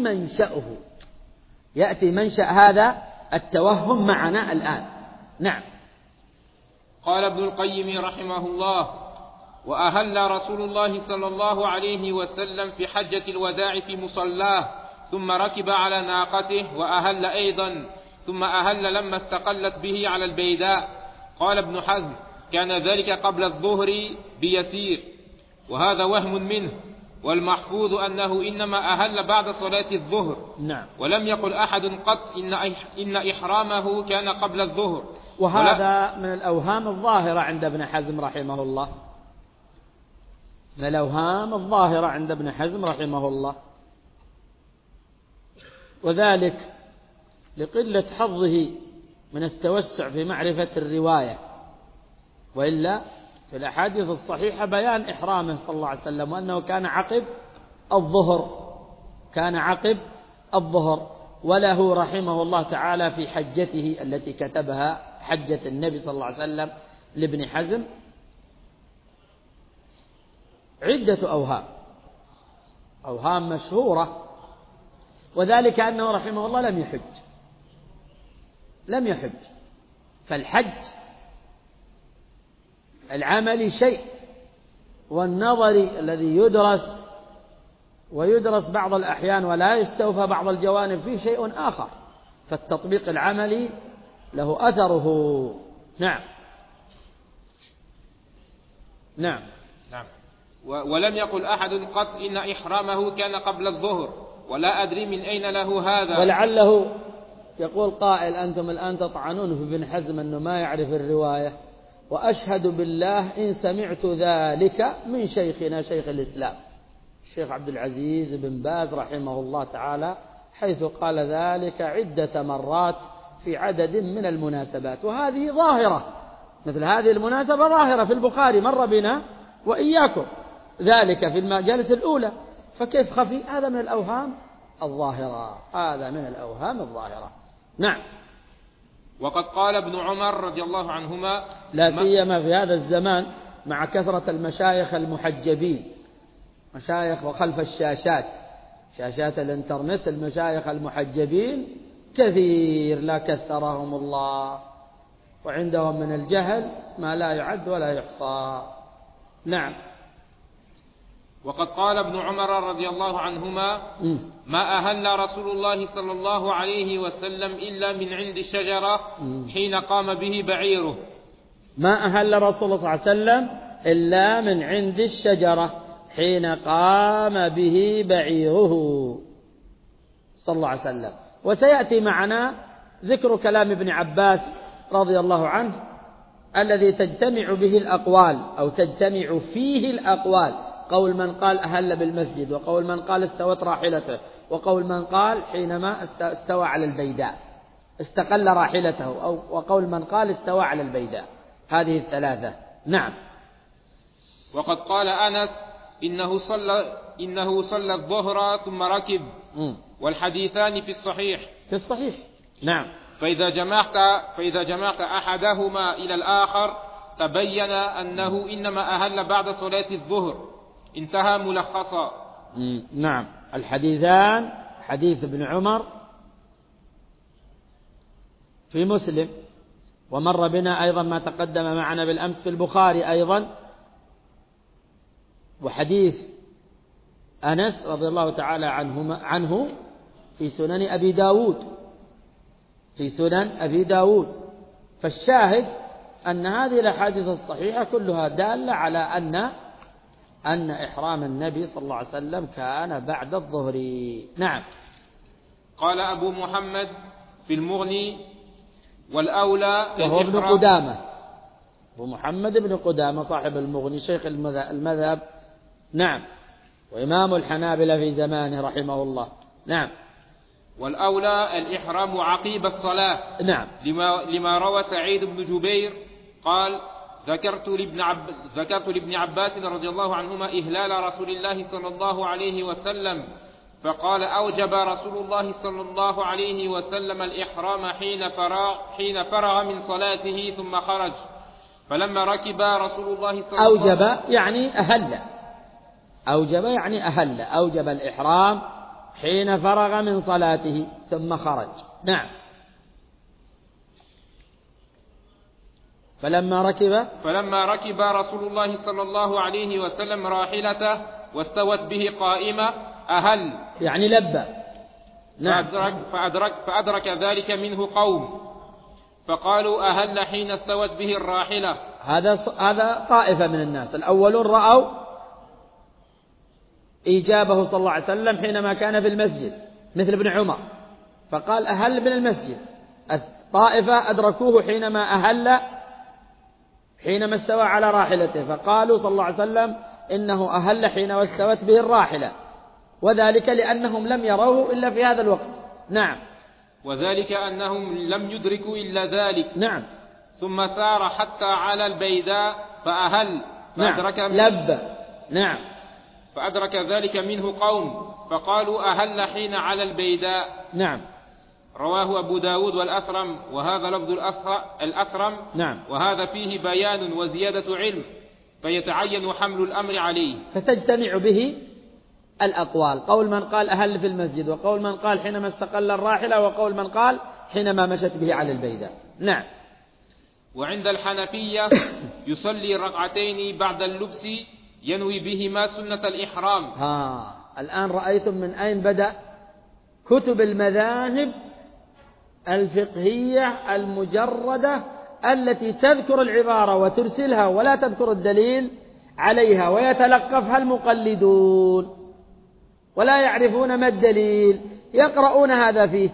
منشأ هذا التوهم معنا الآن. نعم. قال ابن القيم رحمه الله: وأهل رسول الله صلى الله عليه وسلم في حجة الوداع في مصلاه، ثم ركب على ناقته وأهل أيضا، ثم أهل لما استقلت به على البيداء. قال ابن حزم: كان ذلك قبل الظهر بيسير، وهذا وهم منه، والمحفوظ أنه إنما أهل بعد صلاة الظهر. نعم. ولم يقل أحد قط إن إحرامه كان قبل الظهر. وهذا من الأوهام الظاهرة عند ابن حزم رحمه الله، من الأوهام الظاهرة عند ابن حزم رحمه الله، وذلك لقلة حظه من التوسع في معرفة الرواية، وإلا في الأحاديث الصحيحة بيان إحرامه صلى الله عليه وسلم، وأنه كان عقب الظهر. وله رحمه الله تعالى في حجته التي كتبها حجة النبي صلى الله عليه وسلم لابن حزم عدة أوهام مشهورة، وذلك أنه رحمه الله لم يحج. فالحج العملي شيء، والنظري الذي يدرس ويدرس بعض الأحيان ولا يستوفى بعض الجوانب فيه شيء آخر، فالتطبيق العملي له أثره. نعم. نعم. نعم. ولم يقل أحد قط إن إحرامه كان قبل الظهر، ولا أدري من أين له هذا. ولعله يقول قائل أنتم الآن تطعنون في ابن حزم أنه ما يعرف الرواية، وأشهد بالله إن سمعت ذلك من شيخنا شيخ الإسلام الشيخ عبد العزيز بن باز رحمه الله تعالى، حيث قال ذلك عدة مرات في عدد من المناسبات. وهذه ظاهرة، مثل هذه المناسبة ظاهرة في البخاري، مر بنا وإياكم ذلك في المجالس الأولى، فكيف خفي؟ هذا من الأوهام الظاهرة، هذا من الأوهام الظاهرة. نعم. وقد قال ابن عمر رضي الله عنهما، لا سيما في هذا الزمان مع كثرة المشايخ المحجبين، مشايخ وخلف الشاشات، شاشات الانترنت، المشايخ المحجبين كثير لا كثرهم الله، وعندهم من الجهل ما لا يعد ولا يحصى. نعم. وقد قال ابن عمر رضي الله عنهما: ما أهل رسول الله صلى الله عليه وسلم إلا من عند الشجرة حين قام به بعيره. ما أهل رسول الله صلى الله عليه وسلم إلا من عند الشجرة حين قام به بعيره صلى الله عليه وسلم. وسيأتي معنا ذكر كلام ابن عباس رضي الله عنه الذي تجتمع به الأقوال أو تجتمع فيه الأقوال، قول من قال أهل بالمسجد، وقول من قال استوت راحلته، وقول من قال حينما استوى على البيداء استقل راحلته، وقول من قال استوى على البيداء. هذه الثلاثة. نعم. وقد قال أنس إنه صلى الظهر ثم ركب، والحديثان في الصحيح. في الصحيح. نعم. فإذا جمعت أحدهما إلى الآخر تبين أنه إنما أهل بعد صلاة الظهر. انتهى ملخصا. نعم. الحديثان حديث ابن عمر في مسلم، ومر بنا أيضا ما تقدم معنا بالأمس في البخاري أيضا، وحديث أنس رضي الله تعالى عنه في سنن أبي داود، في سنن أبي داود. فالشاهد أن هذه الأحاديث الصحيحة كلها دالة على أن إحرام النبي صلى الله عليه وسلم كان بعد الظهر. نعم. قال أبو محمد في المغني: والأولى وهو ابن قدامة، أبو محمد بن قدامة صاحب المغني شيخ المذهب. نعم. وإمام الحنابلة في زمانه رحمه الله. نعم. والأولى الإحرام عقيب الصلاة. نعم. لما روى سعيد بن جبير قال: ذكرت لابن عباس رضي الله عنهما إهلال رسول الله صلى الله عليه وسلم، فقال: أوجب رسول الله صلى الله عليه وسلم الإحرام حين فرغ من صلاته ثم خرج، فلما ركب رسول الله صلى الله عليه وسلم أوجب يعني أهل، أوجب يعني أهل، أوجب الإحرام حين فرغ من صلاته ثم خرج. نعم. فلما ركب رسول الله صلى الله عليه وسلم راحلته واستوت به قائمة أهل يعني لبى. نعم. فأدرك ذلك منه قوم فقالوا أهل حين استوت به الراحلة. هذا طائفة من الناس. الأولون رأوا إيجابه صلى الله عليه وسلم حينما كان في المسجد مثل ابن عمر، فقال أهل من المسجد. الطائفة أدركوه حينما استوى على راحلته، فقالوا صلى الله عليه وسلم إنه أهل حين واستوت به الراحلة، وذلك لأنهم لم يروه إلا في هذا الوقت. نعم. وذلك أنهم لم يدركوا إلا ذلك. نعم. ثم سار حتى على البيداء فأهل. نعم. لبى. نعم. فأدرك ذلك منه قوم فقالوا أهل حين على البيداء. نعم. رواه أبو داود والأثرم، وهذا لفظ الأثرم. نعم. وهذا فيه بيان وزيادة علم، فيتعين حمل الأمر عليه. فتجتمع به الأقوال، قول من قال أهل في المسجد، وقول من قال حينما استقل الراحلة، وقول من قال حينما مشت به على البيداء. نعم. وعند الحنفية يصلي ركعتين بعد اللبس ينوي بهما سنة الإحرام. الآن رأيتم من أين بدأ كتب المذاهب الفقهية المجردة التي تذكر العبارة وترسلها ولا تذكر الدليل عليها، ويتلقفها المقلدون ولا يعرفون ما الدليل، يقرؤون هذا فيه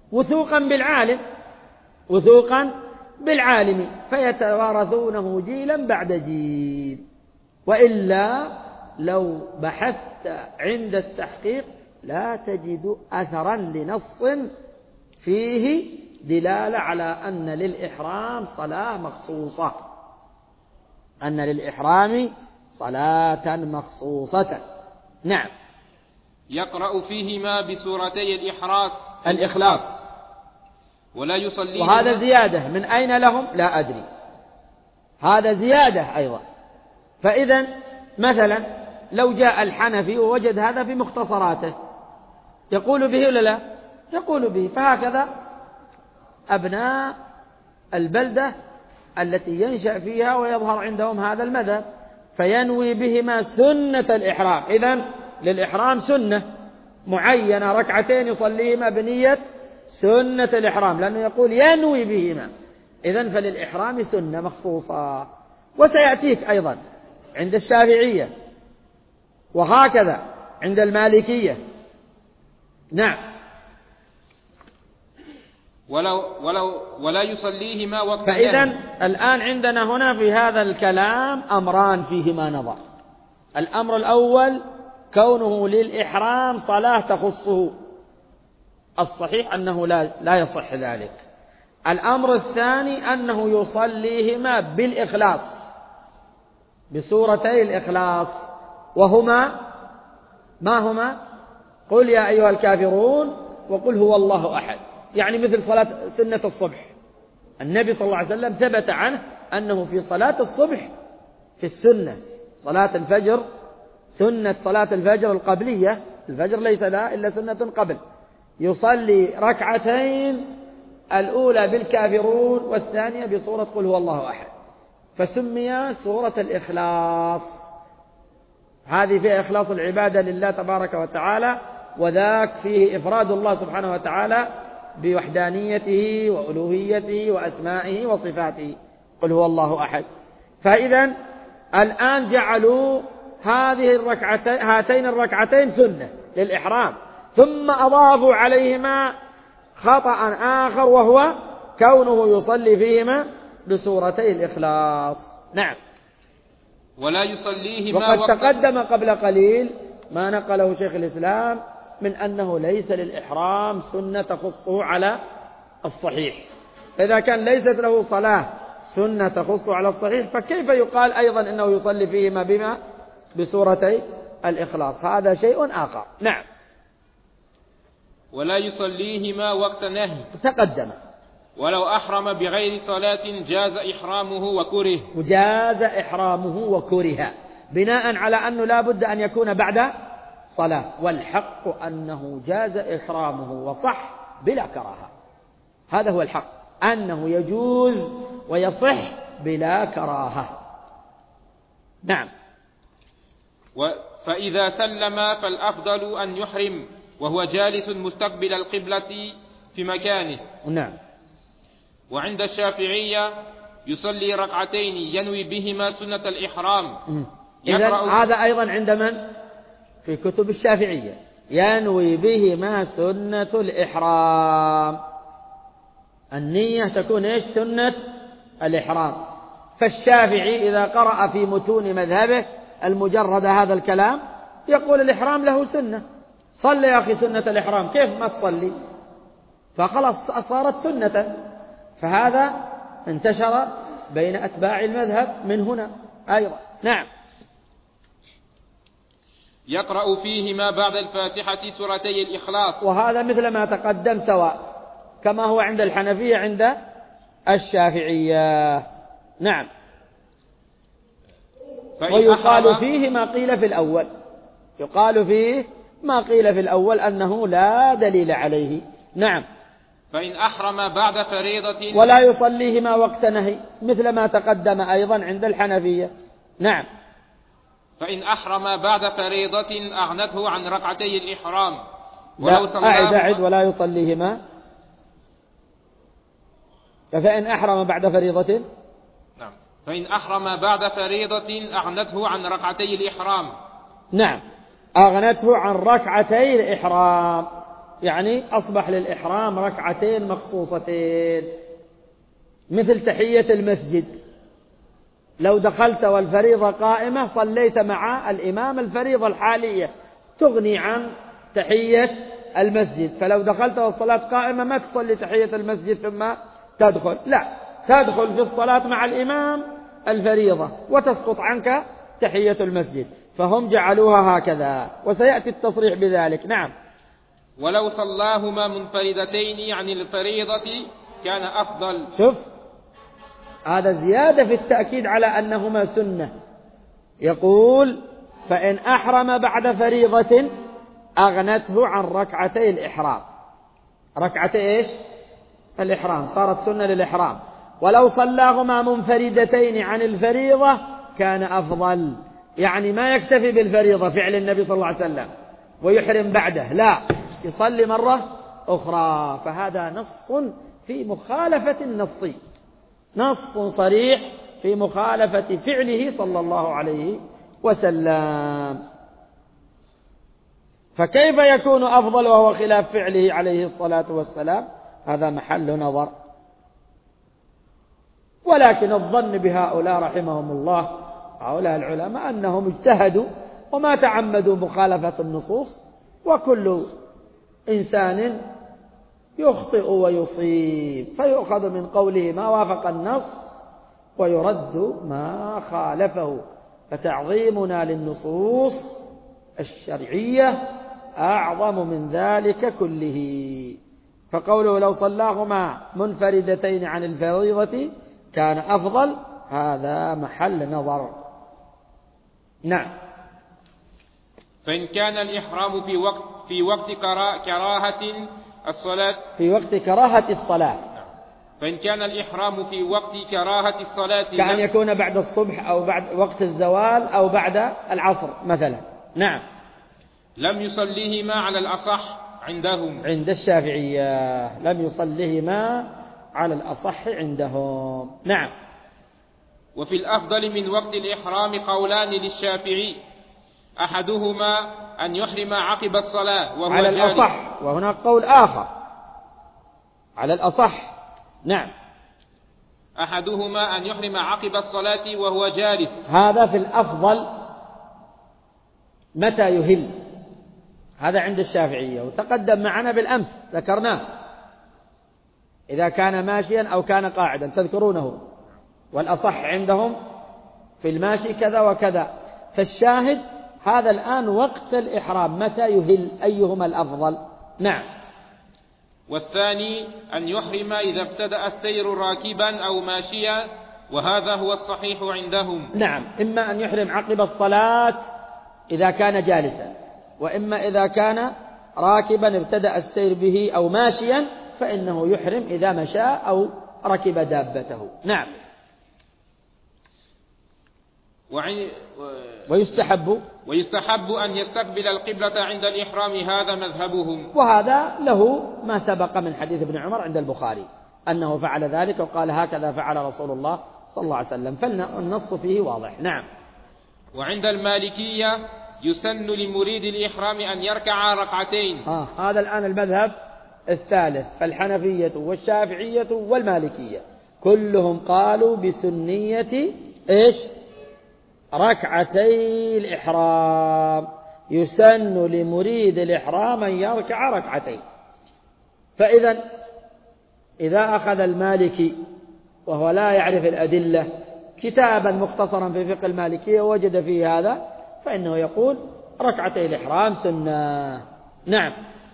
وثوقا بالعالم فيتوارثونه جيلا بعد جيل. وإلا لو بحثت عند التحقيق لا تجد أثرا لنص فيه دلالة على أن للإحرام صلاة مخصوصة، أن للإحرام صلاة مخصوصة. نعم. يقرأ فيهما بسورتي الإخلاص ولا يصلي. وهذا زيادة من أين لهم لا أدري، هذا زيادة أيضا. فإذا مثلا لو جاء الحنفي ووجد هذا في مختصراته يقول به ولا لا؟ يقول به. فهكذا أبناء البلدة التي ينشأ فيها ويظهر عندهم هذا المذهب فينوي بهما سنة الإحرام. إذن للإحرام سنة معينة ركعتين يصليهما بنية سنة الإحرام، لأنه يقول ينوي بهما. إذن فللإحرام سنة مخصوصة. وسيأتيك أيضا عند الشافعية وهكذا عند المالكية. نعم. ولا يصليهما وقت. فإذا الآن عندنا هنا في هذا الكلام أمران فيهما نظر. الأمر الأول كونه للإحرام صلاة تخصه، الصحيح أنه لا يصح ذلك. الأمر الثاني أنه يصليهما بالإخلاص بسورتي الإخلاص، وهما ما هما؟ قل يا أيها الكافرون وقل هو الله أحد، يعني مثل صلاة سنة الصبح. النبي صلى الله عليه وسلم ثبت عنه أنه في صلاة الصبح في السنة صلاة الفجر، سنة صلاة الفجر القبلية، الفجر ليس لها إلا سنة قبل، يصلي ركعتين الأولى بالكافرون والثانية بصورة قل هو الله أحد، فسمي سورة الإخلاص. هذه فيها إخلاص العبادة لله تبارك وتعالى، وذاك فيه إفراد الله سبحانه وتعالى بوحدانيته وألوهيته وأسمائه وصفاته، قل هو الله أحد. فإذا الآن جعلوا هاتين الركعتين سنة للإحرام، ثم أضافوا عليهما خطأ آخر وهو كونه يصلي فيهما بسورتي الإخلاص. نعم. ولا يصليهما. وقد تقدم قبل قليل ما نقله شيخ الإسلام من أنه ليس للإحرام سنة تخصه على الصحيح. إذا كان ليست له صلاة سنة تخصه على الصحيح، فكيف يقال أيضا أنه يصلي فيهما بسورتي الإخلاص؟ هذا شيء آخر. نعم. ولا يصليهما وقت نهي تقدم. ولو أحرم بغير صلاة جاز إحرامه وكره. وجاز إحرامه وكره بناء على أنه لا بد أن يكون بعد صلاة، والحق أنه جاز إحرامه وصح بلا كراهة. هذا هو الحق، أنه يجوز ويصح بلا كراهة. نعم. فإذا سلم فالأفضل أن يحرم وهو جالس مستقبل القبلة في مكانه. نعم. وعند الشافعية يصلي ركعتين ينوي بهما سنة الإحرام. إذن هذا أيضا عند من؟ في كتب الشافعية ينوي بهما سنة الإحرام. النية تكون إيش؟ سنة الإحرام. فالشافعي إذا قرأ في متون مذهبه المجرد هذا الكلام يقول الإحرام له سنة. صل يا أخي سنة الإحرام، كيف ما تصلي؟ فخلاص صارت سنة. فهذا انتشر بين أتباع المذهب من هنا أيضا. نعم. يقرأ فيهما بعد الفاتحة سورتي الإخلاص، وهذا مثل ما تقدم سواء كما هو عند الحنفية عند الشافعية. نعم. ويقال فيه ما قيل في الأول، يقال فيه ما قيل في الأول أنه لا دليل عليه. نعم. فإن أحرم بعد فريضة ولا يصليهما وقت نهي مثل ما تقدم أيضا عند الحنفية. نعم. فإن أحرم بعد فريضة أغنته عن ركعتي الإحرام لا أعد ولا يصليهما. فإن أحرم بعد فريضة، نعم، فإن أحرم بعد فريضة أغنته عن ركعتي الإحرام. نعم، أغنته عن ركعتي الإحرام، يعني أصبح للإحرام ركعتين مخصوصتين، مثل تحية المسجد. لو دخلت والفريضة قائمة صليت مع الإمام الفريضة الحالية تغني عن تحية المسجد، فلو دخلت والصلاة قائمة ما تصلي تحية المسجد ثم تدخل، لا، تدخل في الصلاة مع الإمام الفريضة وتسقط عنك تحية المسجد، فهم جعلوها هكذا، وسيأتي التصريح بذلك. نعم. ولو صلاهما منفردتين عن الفريضة كان أفضل. شوف، هذا زيادة في التأكيد على أنهما سنة. يقول فإن أحرم بعد فريضة أغنته عن ركعتي الإحرام. ركعتي إيش؟ الإحرام، صارت سنة للإحرام. ولو صلاهما منفردتين عن الفريضة كان أفضل، يعني ما يكتفي بالفريضة فعل النبي صلى الله عليه وسلم ويحرم بعده، لا، يصلي مرة أخرى. فهذا نص في مخالفة النص، نص صريح في مخالفة فعله صلى الله عليه وسلم. فكيف يكون أفضل وهو خلاف فعله عليه الصلاة والسلام؟ هذا محل نظر. ولكن الظن بهؤلاء رحمهم الله، هؤلاء العلماء، أنهم اجتهدوا وما تعمدوا مخالفة النصوص، وكل إنسان يخطئ ويصيب، فيؤخذ من قوله ما وافق النص ويرد ما خالفه. فتعظيمنا للنصوص الشرعية أعظم من ذلك كله. فقوله لو صلاهما منفردتين عن الفريضة كان أفضل، هذا محل نظر. نعم. فإن كان الإحرام في وقت كراهة الصلاة، في وقت كراهة الصلاة، فإن كان الإحرام في وقت كراهة الصلاة كأن يكون بعد الصبح أو بعد وقت الزوال أو بعد العصر مثلا، نعم، لم يصليهما على الأصح عندهم، عند الشافعية لم يصليهما على الأصح عندهم. نعم. وفي الأفضل من وقت الإحرام قولان للشافعي، أحدهما أن يحرم عقب الصلاة وهو على جالس، الأصح، وهناك قول آخر على الأصح. نعم. أحدهما أن يحرم عقب الصلاة وهو جالس، هذا في الأفضل متى يهل، هذا عند الشافعية، وتقدم معنا بالأمس ذكرناه، إذا كان ماشيا أو كان قاعدا تذكرونه، والأصح عندهم في الماشي كذا وكذا. فالشاهد هذا الآن وقت الإحرام متى يهل، أيهما الأفضل؟ نعم. والثاني أن يحرم إذا ابتدأ السير راكبا أو ماشيا، وهذا هو الصحيح عندهم. نعم، إما أن يحرم عقب الصلاة إذا كان جالسا، وإما إذا كان راكبا ابتدأ السير به أو ماشيا فإنه يحرم إذا مشى أو ركب دابته. نعم. ويستحب أن يستقبل القبلة عند الإحرام، هذا مذهبهم، وهذا له ما سبق من حديث ابن عمر عند البخاري أنه فعل ذلك وقال هكذا فعل رسول الله صلى الله عليه وسلم، فالنص فيه واضح. نعم. وعند المالكية يسن لمريد الإحرام أن يركع ركعتين. هذا الآن المذهب الثالث، فالحنفية والشافعية والمالكية كلهم قالوا بسنية إيش؟ ركعتي الإحرام، يسن لمريد الإحرام أن يركع ركعتين. فإذا إذا أخذ المالكي وهو لا يعرف الأدلة كتابا مختصرا في فقه المالكية وجد فيه هذا، فإنه يقول ركعتي الإحرام سنة. نعم.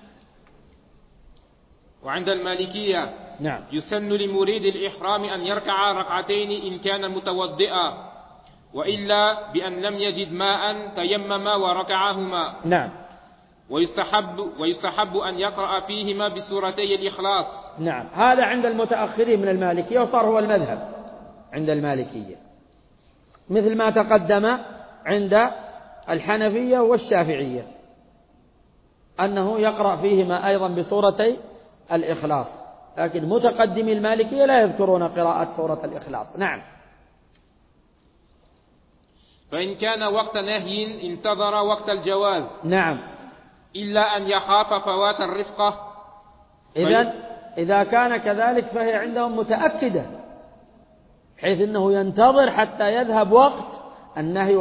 وعند المالكية نعم يسن لمريد الإحرام أن يركع ركعتين إن كان متوضئا، وإلا بأن لم يجد ماء تيمم وركعهما. نعم. ويستحب أن يقرأ فيهما بسورتي الإخلاص. نعم، هذا عند المتأخرين من المالكية وصار هو المذهب عند المالكية، مثل ما تقدم عند الحنفية والشافعية أنه يقرأ فيهما أيضا بسورتي الإخلاص، لكن متقدمي المالكية لا يذكرون قراءة سورة الإخلاص. نعم. فإن كان وقت نهي انتظر وقت الجواز. نعم. إلا أن يخاف فوات الرفقة. إذا كان كذلك فهي عندهم متأكدة، حيث أنه ينتظر حتى يذهب وقت النهي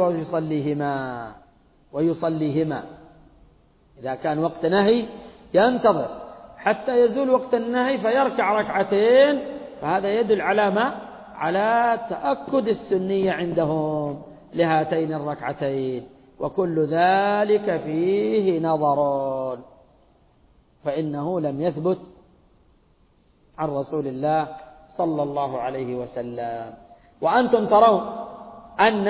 ويصليهما. إذا كان وقت نهي ينتظر حتى يزول وقت النهي فيركع ركعتين، فهذا يدل على تأكد السنية عندهم لهاتين الركعتين، وكل ذلك فيه نظر، فإنه لم يثبت عن رسول الله صلى الله عليه وسلم. وأنتم ترون أن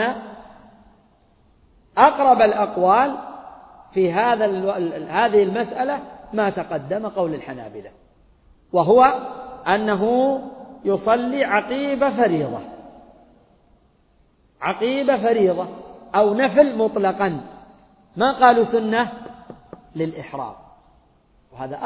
أقرب الأقوال في هذه المسألة ما تقدم قول الحنابلة، وهو أنه يصلي عقيب فريضة أو نفل مطلقا، ما قالوا سنة للإحرام، وهذا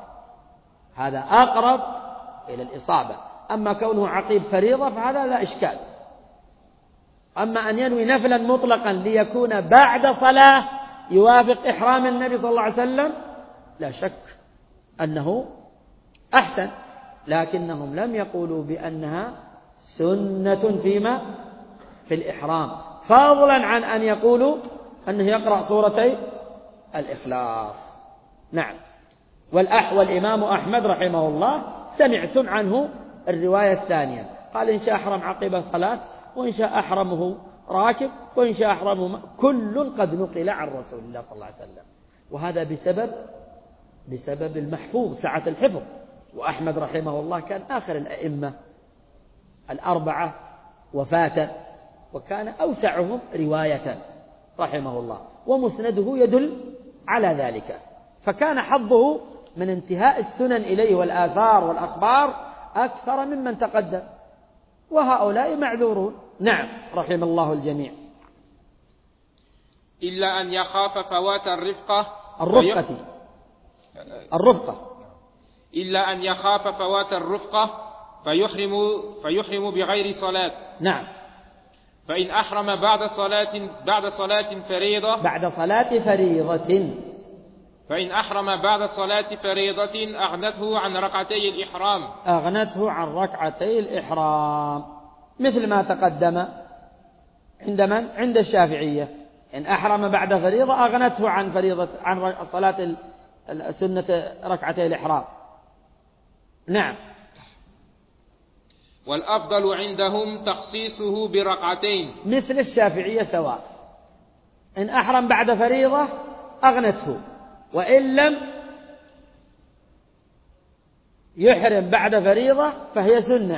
أقرب إلى الإصابة. أما كونه عقيب فريضة فهذا لا إشكال. أما أن ينوي نفلا مطلقا ليكون بعد صلاة يوافق إحرام النبي صلى الله عليه وسلم، لا شك أنه أحسن، لكنهم لم يقولوا بأنها سنة في الإحرام، فضلا عن أن يقولوا أنه يقرأ سورتي الإخلاص. نعم. والإمام أحمد رحمه الله سمعتم عنه الرواية الثانية، قال إن شاء أحرم عقب الصلاة، وإن شاء أحرمه راكب، وإن شاء أحرمه كل قد نقل عن رسول الله صلى الله عليه وسلم. وهذا بسبب المحفوظ، سعة الحفظ. وأحمد رحمه الله كان آخر الأئمة الأربعة وفاة، وكان أوسعهم رواية رحمه الله، ومسنده يدل على ذلك، فكان حظه من انتهاء السنن إليه والآثار والأخبار أكثر ممن تقدم، وهؤلاء معذورون. نعم، رحم الله الجميع. إلا أن يخاف فوات الرفقة. إلا أن يخاف فوات الرفقة فيحرم بغير صلاة. نعم. فإن أحرم بعد صلاة فريضة. فإن أحرم بعد صلاة فريضة أغنته عن ركعتي الإحرام. مثل ما تقدم عند من؟ عند الشافعية. إن أحرم بعد فريضة أغنته عن صلاة سنة ركعتي الإحرام. نعم. والأفضل عندهم تخصيصه بركعتين، مثل الشافعية سواء. إن أحرم بعد فريضة أغنته، وإن لم يحرم بعد فريضة فهي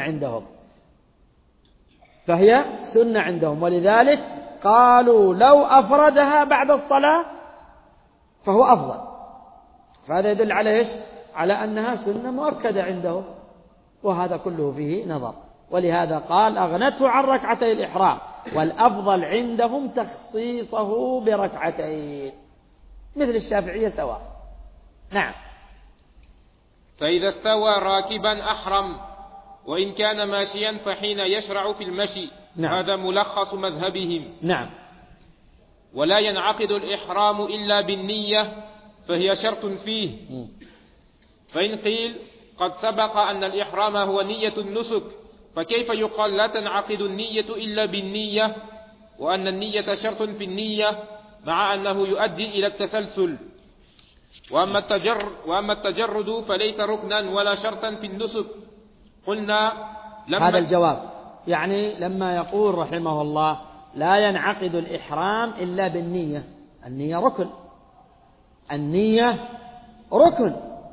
سنة عندهم. ولذلك قالوا لو أفردها بعد الصلاة فهو أفضل. فهذا يدل على إيش؟ على أنها سنة مؤكدة عندهم، وهذا كله فيه نظر. ولهذا قال أغنته عن ركعتي الإحرام، والأفضل عندهم تخصيصه بركعتين، مثل الشافعية سواء. نعم. فإذا استوى راكبا أحرم، وإن كان ماشيا فحين يشرع في المشي. نعم. هذا ملخص مذهبهم. نعم. ولا ينعقد الإحرام إلا بالنية، فهي شرط فيه. فإن قيل قد سبق أن الإحرام هو نية النسك، فكيف يقال لا تنعقد النية إلا بالنية، وأن النية شرط في النية، مع أنه يؤدي إلى التسلسل. وأما التجرد فليس ركنا ولا شرطا في النسك. قلنا هذا الجواب، يعني لما يقول رحمه الله لا ينعقد الإحرام إلا بالنية، النية ركن،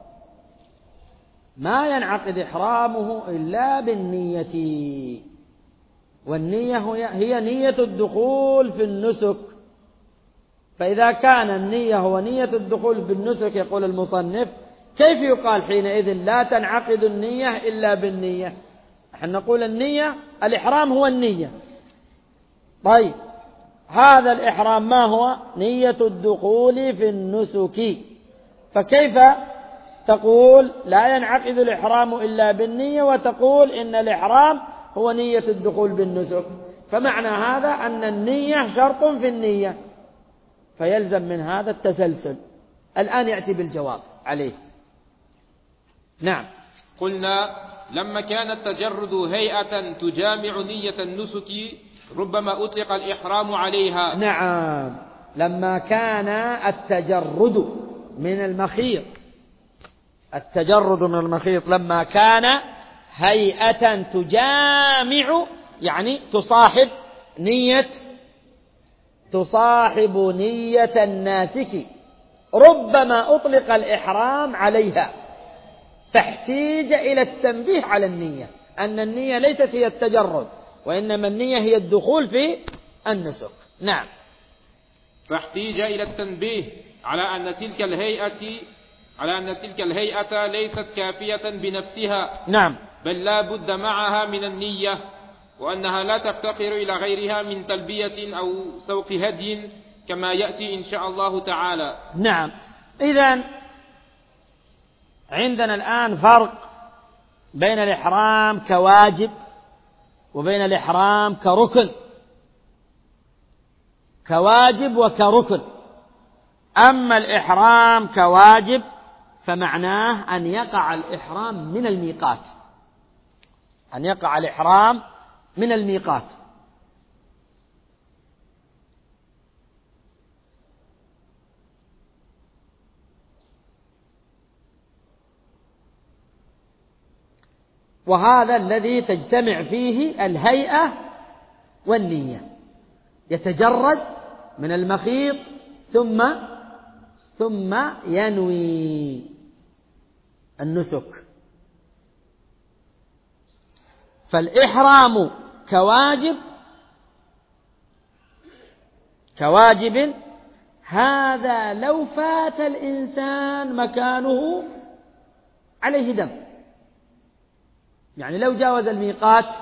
ما ينعقد إحرامه إلا بالنية، والنية هي نية الدخول في النسك. فإذا كان النية هو نية الدخول بالنسك، يقول المصنف، كيف يقال حينئذ لا تنعقد النية إلا بالنية؟ نحن نقول النية، الإحرام هو النية. طيب، هذا الإحرام ما هو؟ نية الدخول في النسك. فكيف تقول لا ينعقد الإحرام إلا بالنية وتقول إن الإحرام هو نية الدخول بالنسك؟ فمعنى هذا أن النية شرط في النية، فيلزم من هذا التسلسل. الآن يأتي بالجواب عليه. نعم. قلنا لما كان التجرد هيئة تجامع نية النسك ربما أطلق الإحرام عليها. نعم، لما كان التجرد من المخيط، التجرد من المخيط لما كان هيئة تجامع يعني تصاحب نية الناسك ربما أطلق الإحرام عليها، فاحتيج إلى التنبيه على النية أن النية ليست هي التجرد، وإنما النية هي الدخول في النسك. نعم. فاحتيج إلى التنبيه على أن تلك الهيئة ليست كافية بنفسها. نعم. بل لا بد معها من النية، وأنها لا تفتقر إلى غيرها من تلبية أو سوق هدي كما يأتي إن شاء الله تعالى. نعم. إذن عندنا الآن فرق بين الإحرام كواجب وبين الإحرام كركن، كواجب وكركن. أما الإحرام كواجب فمعناه أن يقع الإحرام من الميقات، أن يقع الإحرام من الميقات. وهذا الذي تجتمع فيه الهيئة والنية، يتجرد من المخيط ثم ينوي النسك. فالإحرام كواجب هذا لو فات الإنسان مكانه عليه دم، يعني لو جاوز الميقات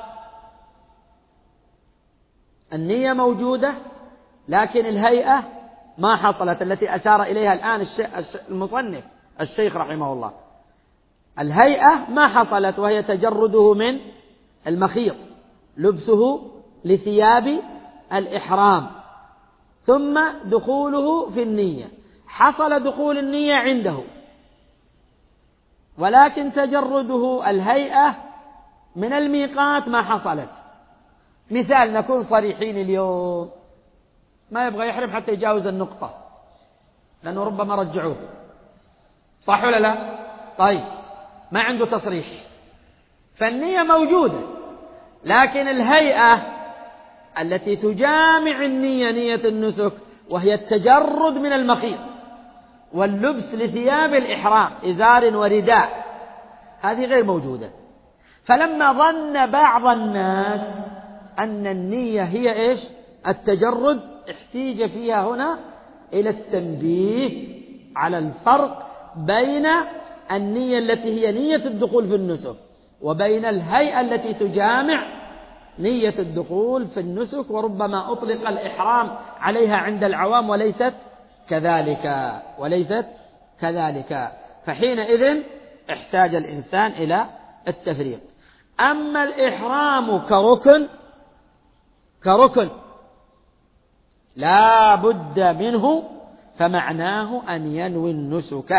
النية موجودة لكن الهيئة ما حصلت، التي أشار إليها الآن المصنف الشيخ رحمه الله. الهيئة ما حصلت وهي تجرده من المخيط، لبسه لثياب الإحرام، ثم دخوله في النية. حصل دخول النية عنده ولكن تجرده الهيئة من الميقات ما حصلت. مثال، نكون صريحين اليوم، ما يبغى يحرم حتى يجاوز النقطة لأنه ربما رجعوه، صح ولا لا؟ طيب، ما عنده تصريح، فالنية موجودة لكن الهيئة التي تجامع النية، نية النسك، وهي التجرد من المخيط واللبس لثياب الإحرام إزار ورداء، هذه غير موجودة. فلما ظن بعض الناس أن النية هي إيش؟ التجرد، احتيج فيها هنا إلى التنبيه على الفرق بين النية التي هي نية الدخول في النسك وبين الهيئة التي تجامع نية الدخول في النسك، وربما أطلق الإحرام عليها عند العوام وليست كذلك. فحينئذ احتاج الإنسان إلى التفريق. أما الإحرام كركن لا بد منه، فمعناه أن ينوي النسك،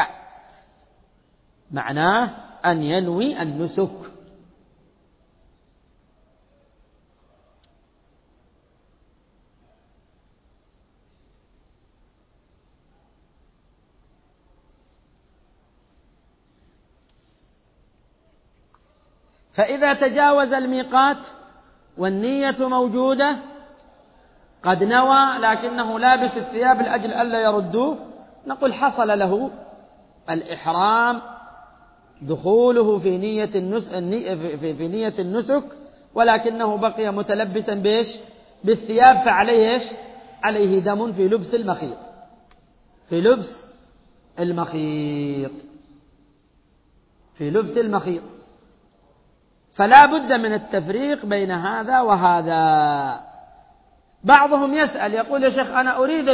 معناه أن ينوي النسك. فإذا تجاوز الميقات والنية موجودة، قد نوى لكنه لابس الثياب لأجل ألا يردوه، نقول حصل له الإحرام، دخوله في نية النسك، ولكنه بقي متلبسا بإيش؟ بالثياب، فعليه إيش؟ عليه دم في لبس المخيط. فلا بد من التفريق بين هذا وهذا. بعضهم يسأل يقول: يا شيخ أنا أريد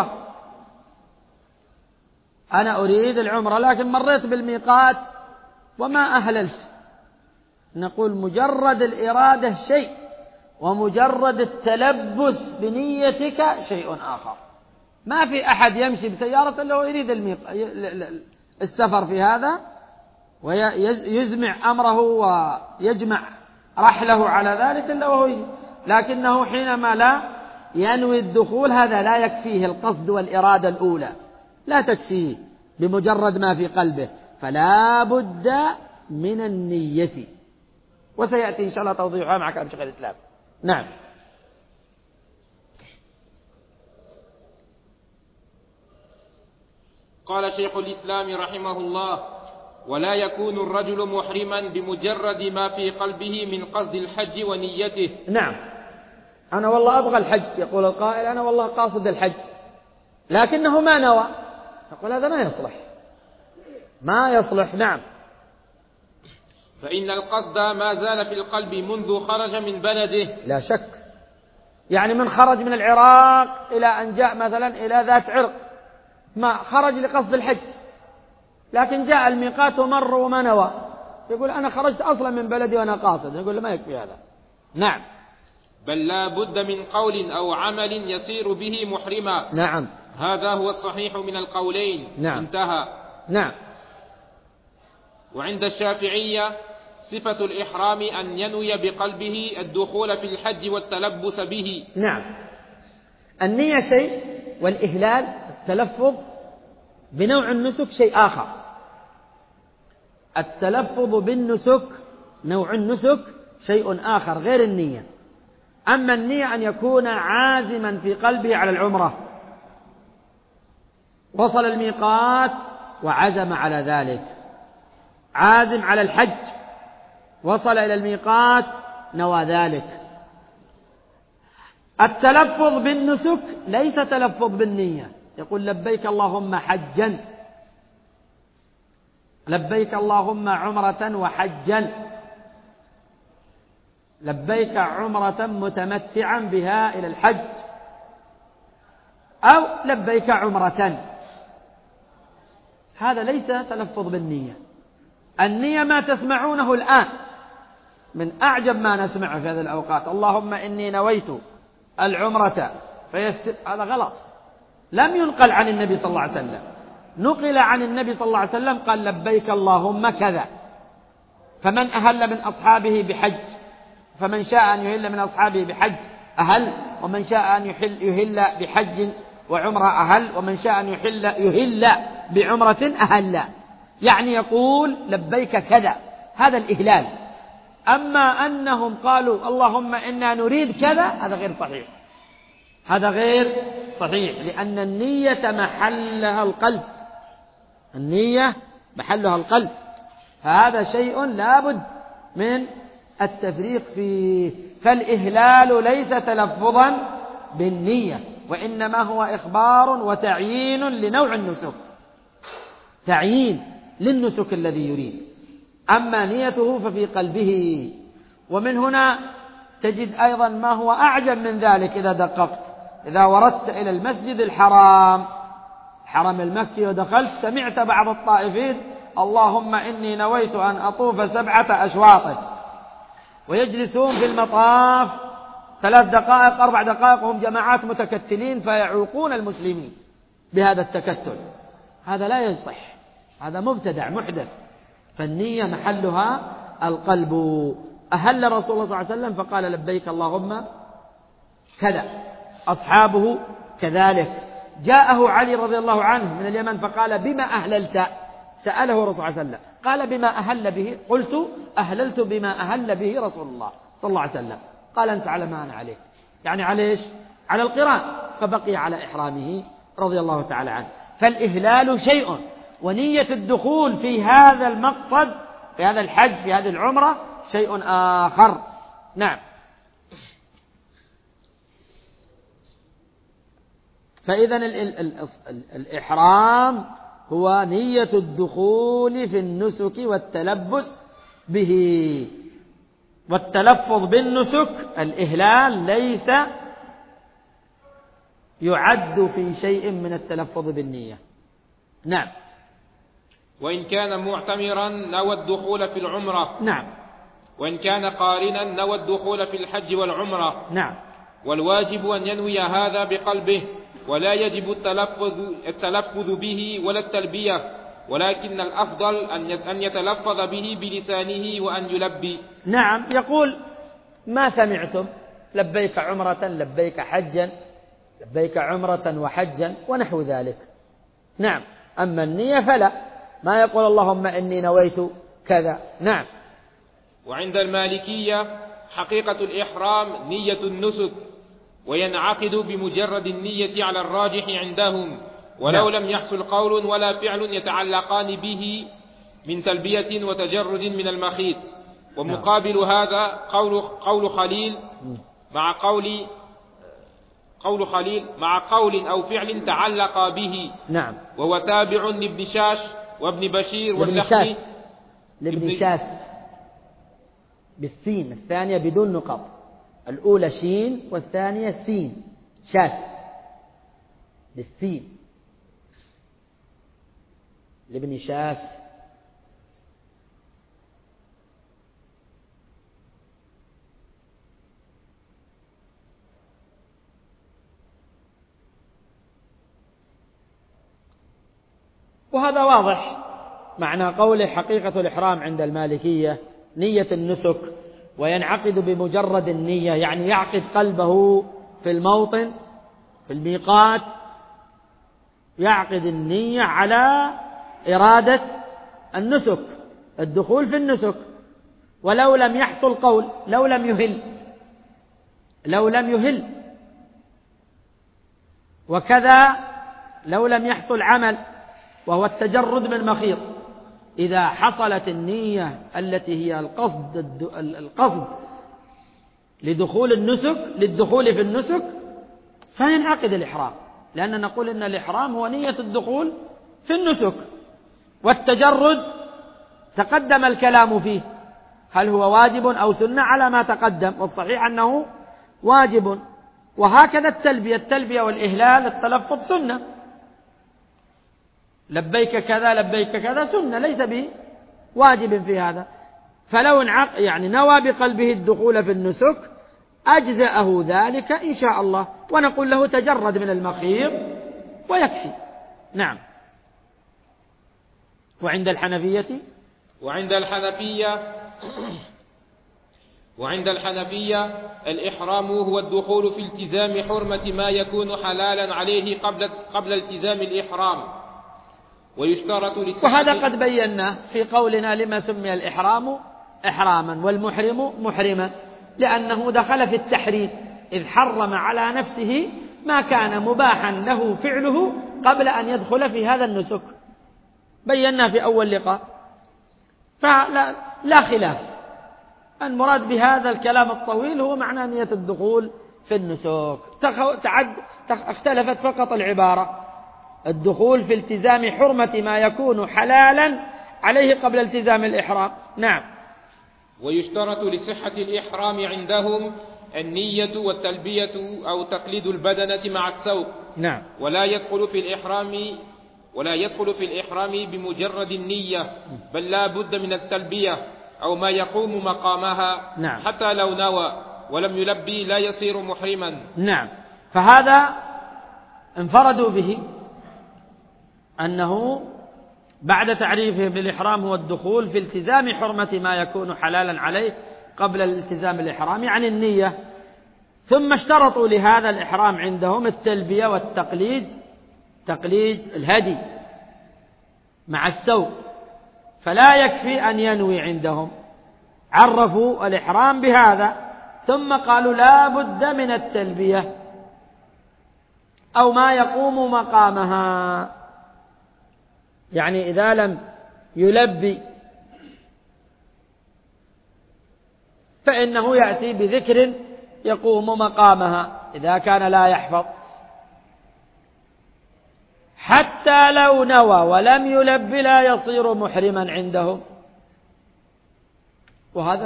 العمرة لكن مريت بالميقات وما أهللت. نقول: مجرد الإرادة شيء، ومجرد التلبس بنيتك شيء آخر. ما في أحد يمشي بسيارة إلا ويريد السفر في هذا ويزمع أمره ويجمع رحله على ذلك إلا وهو يريد. لكنه حينما لا ينوي الدخول هذا لا يكفيه القصد والإرادة الأولى، لا تكفيه بمجرد ما في قلبه، فلا بد من النية، وسيأتي إن شاء الله توضيحها مع كلام شيخ الإسلام. نعم. قال شيخ الإسلام رحمه الله: ولا يكون الرجل محرما بمجرد ما في قلبه من قصد الحج ونيته. نعم، أنا والله أبغى الحج، يقول القائل: أنا والله قاصد الحج، لكنه ما نوى. نقول: هذا ما يصلح. نعم. فإن القصد ما زال في القلب منذ خرج من بلده. لا شك، يعني من خرج من العراق إلى أن جاء مثلا إلى ذات عرق، ما خرج لقصد الحج، لكن جاء الميقات ومر وما نوى، يقول: أنا خرجت أصلا من بلدي وأنا قاصد. يقول: له ما يكفي هذا. نعم. بل لا بد من قول أو عمل يصير به محرما. نعم، هذا هو الصحيح من القولين. نعم. انتهى. نعم. وعند الشافعية صفة الإحرام أن ينوي بقلبه الدخول في الحج والتلبس به. نعم، النية شيء، والإهلال التلفظ بنوع النسك شيء آخر. التلفظ بالنسك نوع النسك شيء آخر غير النية. أما النية أن يكون عازما في قلبه على العمرة، وصل الميقات وعزم على ذلك، عازم على الحج، وصل إلى الميقات نوى ذلك. التلفظ بالنسك ليس تلفظ بالنية. يقول: لبيك اللهم حجا، لبيك اللهم عمرة وحجا، لبيك عمرة متمتعا بها إلى الحج، أو لبيك عمرة. هذا ليس تلفظ بالنية. النية ما تسمعونه الآن من أعجب ما نسمعه في هذه الأوقات: اللهم إني نويت العمرة فيسر. هذا غلط، لم ينقل عن النبي صلى الله عليه وسلم. نقل عن النبي صلى الله عليه وسلم قال: لبيك اللهم كذا. فمن أهل من أصحابه بحج، فمن شاء أن يهل من أصحابه بحج أهل، ومن شاء أن يهل بحج وعمرة أهل، ومن شاء أن يهل بعمرة أهل. يعني يقول: لبيك كذا، هذا الإهلال. أما أنهم قالوا: اللهم إنا نريد كذا، هذا غير صحيح، هذا غير صحيح، لأن النية محلها القلب، النية محلها القلب، فهذا شيء لابد من التفريق فيه. فالإهلال ليس تلفظا بالنية، وإنما هو إخبار وتعيين لنوع النسك، تعيين للنسك الذي يريد. أما نيته ففي قلبه. ومن هنا تجد أيضا ما هو أعجب من ذلك إذا دققت. إذا وردت إلى المسجد الحرام المكي ودخلت، سمعت بعض الطائفين: اللهم إني نويت أن أطوف 7 أشواط، ويجلسون في المطاف 3 دقائق 4 دقائق وهم جماعات متكتلين فيعوقون المسلمين بهذا التكتل. هذا لا يصح، هذا مبتدع محدث. فالنية محلها القلب. أهل رسول الله صلى الله عليه وسلم فقال: لبيك اللهم كذا، أصحابه كذلك. جاءه علي رضي الله عنه من اليمن فقال: بما أهللت؟ سأله الرسول صلى الله عليه وسلم، قال: بما أهل به. قلت: أهللت بما أهل به رسول الله صلى الله عليه وسلم. قال: أنت على ما أنا عليه، يعني على إيش؟ على القران. فبقي على إحرامه رضي الله تعالى عنه. فالإهلال شيء، ونية الدخول في هذا المقصد، في هذا الحج، في هذه العمرة، شيء آخر. نعم. فإذا الإحرام هو نية الدخول في النسك والتلبس به. والتلفظ بالنسك الإهلال ليس يعد في شيء من التلفظ بالنية. نعم. وإن كان معتمرا نوى الدخول في العمرة. نعم. وإن كان قارنا نوى الدخول في الحج والعمرة. نعم. والواجب أن ينوي هذا بقلبه، ولا يجب التلفظ به ولا التلبية، ولكن الأفضل أن يتلفظ به بلسانه وأن يلبي. نعم. يقول ما سمعتم لبيك عمرة لبيك حجا لبيك عمرة وحجا ونحو ذلك. نعم. أما النية فلا، ما يقول اللهم إني نويت كذا. نعم. وعند المالكية حقيقة الإحرام نية النسك، وينعقد بمجرد النية على الراجح عندهم، ولو لم يحصل قول ولا فعل يتعلقان به من تلبية وتجرد من المخيط. ومقابل هذا قول خليل مع قول أو فعل تعلق به. نعم. وهو تابع لابن شاش وابن بشير واللخمي. لابن شاس بالسين، الثانية بدون نقط، الأولى شين والثانية سين. شاس بالسين، لابن شاس. وهذا واضح معنى قوله حقيقة الإحرام عند المالكية نية النسك، وينعقد بمجرد النية، يعني يعقد قلبه في الموطن في الميقات، يعقد النية على إرادة النسك، الدخول في النسك، ولو لم يحصل قول، لو لم يهل، وكذا لو لم يحصل عمل وهو التجرد من مخيط. إذا حصلت النية التي هي القصد للدخول في النسك فينعقد الإحرام، لأننا نقول إن الإحرام هو نية الدخول في النسك. والتجرد تقدم الكلام فيه، هل هو واجب أو سنة على ما تقدم، والصحيح أنه واجب. وهكذا التلبية والإهلال التلفظ سنة، لبيك كذا لبيك كذا سنة، ليس بواجب في هذا. فلو نوى بقلبه الدخول في النسك أجزأه ذلك إن شاء الله، ونقول له تجرد من المخيط ويكفي. نعم. وعند الحنفية الإحرام هو الدخول في التزام حرمة ما يكون حلالا عليه قبل التزام الإحرام. ويشترط وهذا قد بينا في قولنا لما سمي الإحرام إحراما والمحرم محرما، لأنه دخل في التحريم، إذ حرم على نفسه ما كان مباحا له فعله قبل أن يدخل في هذا النسك، بينا في أول لقاء. فلا خلاف، المراد بهذا الكلام الطويل هو معنى نية الدخول في النسك. اختلفت فقط العبارة، الدخول في التزام حرمة ما يكون حلالا عليه قبل التزام الإحرام. نعم. ويشترط لصحة الإحرام عندهم النية والتلبية أو تقليد البدنة مع الثوب. نعم. ولا يدخل في الإحرام بمجرد النية، بل لا بد من التلبية أو ما يقوم مقامها. نعم. حتى لو نوى ولم يلبي لا يصير محرما. نعم. فهذا انفردوا به، أنه بعد تعريفه بالإحرام هو الدخول في التزام حرمة ما يكون حلالا عليه قبل الالتزام الإحرام، يعني النية. ثم اشترطوا لهذا الإحرام عندهم التلبية والتقليد، تقليد الهدي مع السوق، فلا يكفي أن ينوي عندهم، عرفوا الإحرام بهذا، ثم قالوا لا بد من التلبية أو ما يقوم مقامها، يعني إذا لم يلبي فإنه يأتي بذكر يقوم مقامها إذا كان لا يحفظ. حتى لو نوى ولم يلب لا يصير محرما عندهم.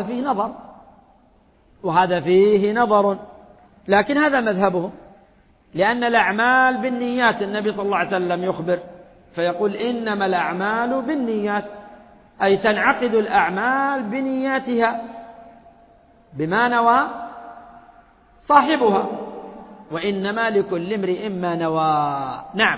وهذا فيه نظر، لكن هذا مذهبهم، لأن الأعمال بالنيات، النبي صلى الله عليه وسلم يخبر فيقول إنما الأعمال بالنيات، أي تنعقد الأعمال بنياتها بما نوى صاحبها، وإنما لكل امرئ ما نوى. نعم.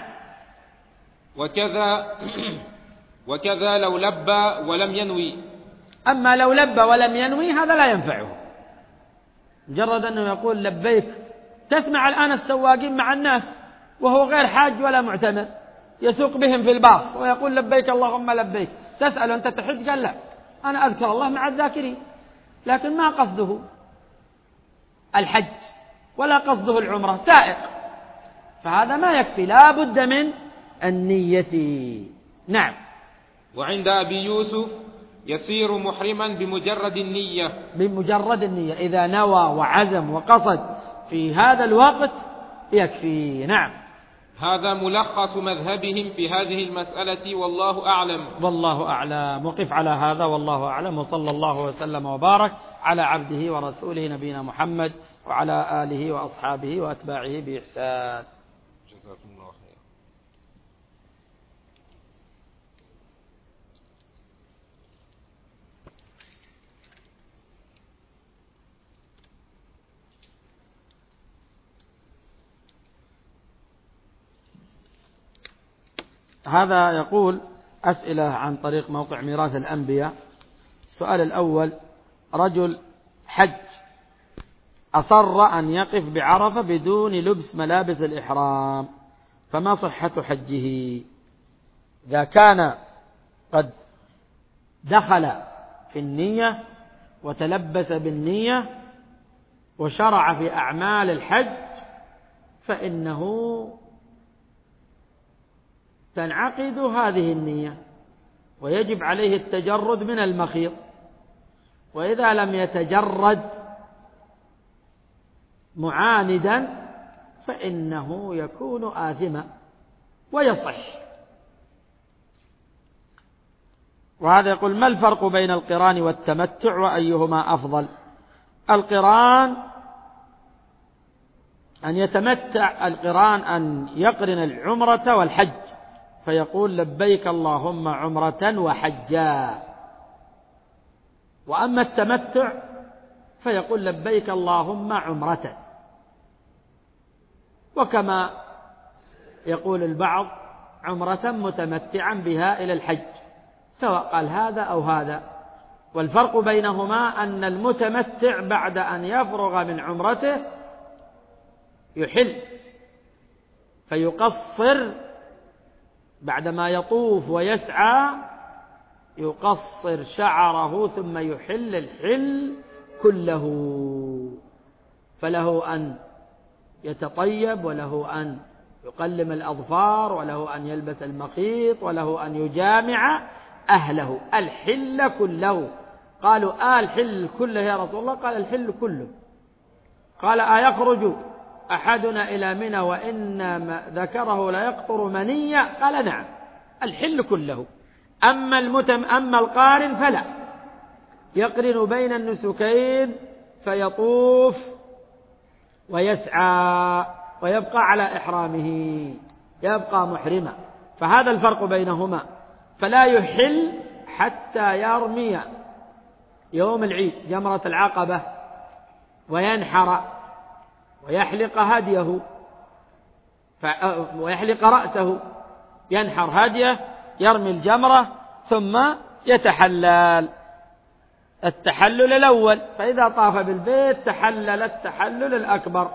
وكذا لو لبى ولم ينوي. أما لو لبى ولم ينوي هذا لا ينفعه، مجرد أنه يقول لبيك. تسمع الآن السواقين مع الناس وهو غير حاج ولا معتمر، يسوق بهم في الباص ويقول لبيك اللهم لبيك، تسأل أنت تحج؟ قال لا، أنا أذكر الله مع الذاكرين، لكن ما قصده الحج ولا قصده العمرة، سائق، فهذا ما يكفي، لا بد من النية. نعم. وعند أبي يوسف يصير محرما بمجرد النية. بمجرد النية، إذا نوى وعزم وقصد في هذا الوقت يكفي. نعم. هذا ملخص مذهبهم في هذه المسألة، والله أعلم. والله أعلم. وقف على هذا، والله أعلم، وصلى الله وسلم وبارك على عبده ورسوله نبينا محمد وعلى آله وأصحابه وأتباعه بإحسان. جزاكم الله خير. هذا يقول أسئلة عن طريق موقع ميراث الأنبياء. السؤال الأول: رجل حج أصر أن يقف بعرفة بدون لبس ملابس الإحرام، فما صحة حجه؟ إذا كان قد دخل في النية وتلبس بالنية وشرع في أعمال الحج فإنه تنعقد هذه النية ويجب عليه التجرد من المخيط، وإذا لم يتجرد معاندا فإنه يكون آثما ويصح. وهذا يقول: ما الفرق بين القران والتمتع وأيهما أفضل؟ القران أن يتمتع، القران أن يقرن العمرة والحج فيقول لبيك اللهم عمرة وحجا، وأما التمتع فيقول لبيك اللهم عمرة. وكما يقول البعض عمرة متمتعا بها إلى الحج، سواء قال هذا أو هذا. والفرق بينهما أن المتمتع بعد أن يفرغ من عمرته يحل فيقصر، بعدما يطوف ويسعى يقصر شعره ثم يحل الحل كله، فله أن يتطيب، وله أن يقلم الأظفار، وله أن يلبس المخيط، وله أن يجامع أهله، الحل كله. قالوا الحل كله يا رسول الله؟ قال الحل كله. قال أيخرج أحدنا إلى منى وإن ذكره لا يقطر منية؟ قال نعم، الحل كله. أما القارن فلا، يقرن بين النسكين فيطوف ويسعى ويبقى على إحرامه، يبقى محرما. فهذا الفرق بينهما، فلا يحل حتى يرمي يوم العيد جمرة العقبة وينحر ويحلق هديه ويحلق رأسه، ينحر هديه، يرمي الجمرة، ثم يتحلل التحلل الأول، فإذا طاف بالبيت تحلل التحلل الأكبر،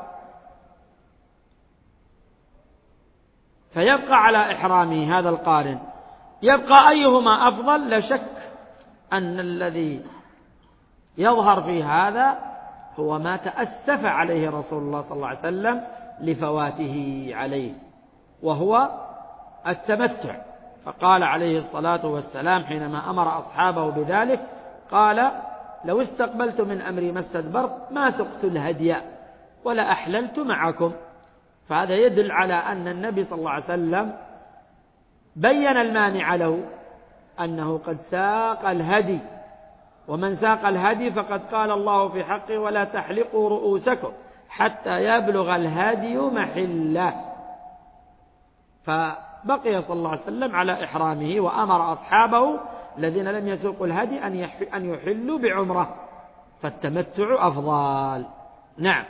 فيبقى على إحرامه. هذا القارن يبقى أيهما أفضل؟ لا شك أن الذي يظهر في هذا هو ما تأسف عليه رسول الله صلى الله عليه وسلم لفواته عليه، وهو التمتع. فقال عليه الصلاة والسلام حينما أمر أصحابه بذلك، قال: لو استقبلت من أمري ما استدبرت ما سقت الهدي ولا أحللت معكم. فهذا يدل على أن النبي صلى الله عليه وسلم بين المانع له أنه قد ساق الهدي، ومن ساق الهدي فقد قال الله في حقه: ولا تحلقوا رؤوسكم حتى يبلغ الهدي محله. فبقي صلى الله عليه وسلم على إحرامه، وأمر أصحابه الذين لم يسوقوا الهدي أن يحلوا بعمرة، فالتمتع أفضل. نعم.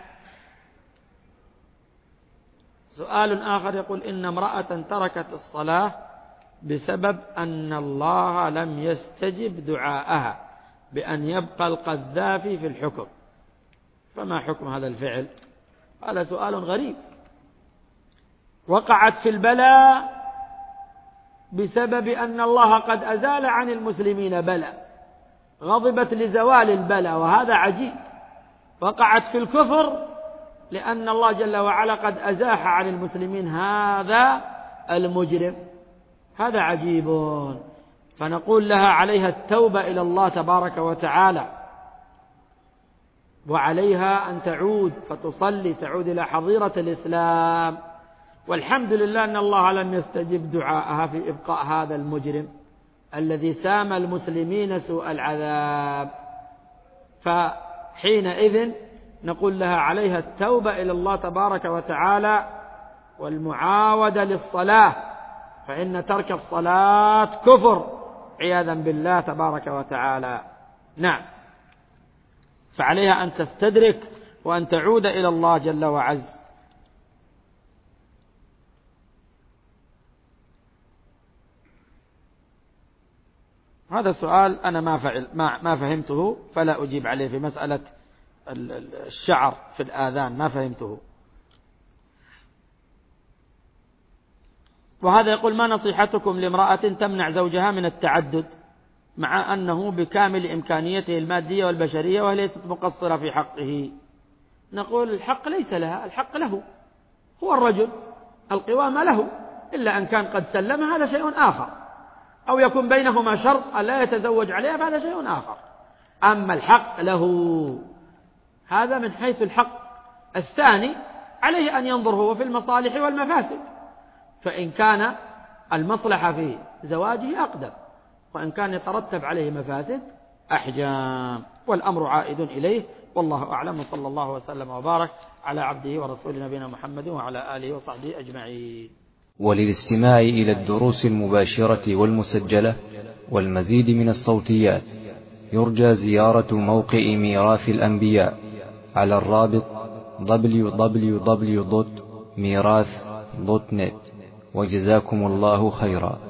سؤال آخر يقول: إن امرأة تركت الصلاة بسبب أن الله لم يستجب دعاءها بأن يبقى القذافي في الحكم، فما حكم هذا الفعل؟ هذا سؤال غريب. وقعت في البلاء بسبب أن الله قد أزال عن المسلمين بلاء، غضبت لزوال البلاء، وهذا عجيب. وقعت في الكفر لأن الله جل وعلا قد أزاح عن المسلمين هذا المجرم، هذا عجيب. فنقول لها عليها التوبة إلى الله تبارك وتعالى، وعليها أن تعود فتصلي، تعود إلى حظيرة الإسلام. والحمد لله أن الله لم يستجب دعاءها في إبقاء هذا المجرم الذي سام المسلمين سوء العذاب. فحينئذ نقول لها عليها التوبة إلى الله تبارك وتعالى والمعاودة للصلاة، فإن ترك الصلاة كفر عياذا بالله تبارك وتعالى. نعم. فعليها أن تستدرك وأن تعود إلى الله جل وعز. هذا سؤال أنا ما فهمته، فلا أجيب عليه. في مسألة الشعر في الآذان ما فهمته. وهذا يقول: ما نصيحتكم لامرأة تمنع زوجها من التعدد مع أنه بكامل إمكانيته المادية والبشرية وهي ليست مقصرة في حقه؟ نقول: الحق ليس لها، الحق له، هو الرجل، القوام له، إلا أن كان قد سلم هذا شيء آخر، أو يكون بينهما شرط ألا يتزوج عليها فهذا شيء آخر. أما الحق له، هذا من حيث الحق. الثاني عليه أن ينظر هو في المصالح والمفاسد، فإن كان المصلحة في زواجه أقدم، وإن كان يترتب عليه مفاسد أحجام، والأمر عائد إليه. والله أعلم، وصلى الله وسلم وبارك على عبده ورسول نبينا محمد وعلى آله وصحبه أجمعين. وللاستماع إلى الدروس المباشرة والمسجلة والمزيد من الصوتيات يرجى زيارة موقع ميراث الأنبياء على الرابط www.mirath.net. وجزاكم الله خيرا.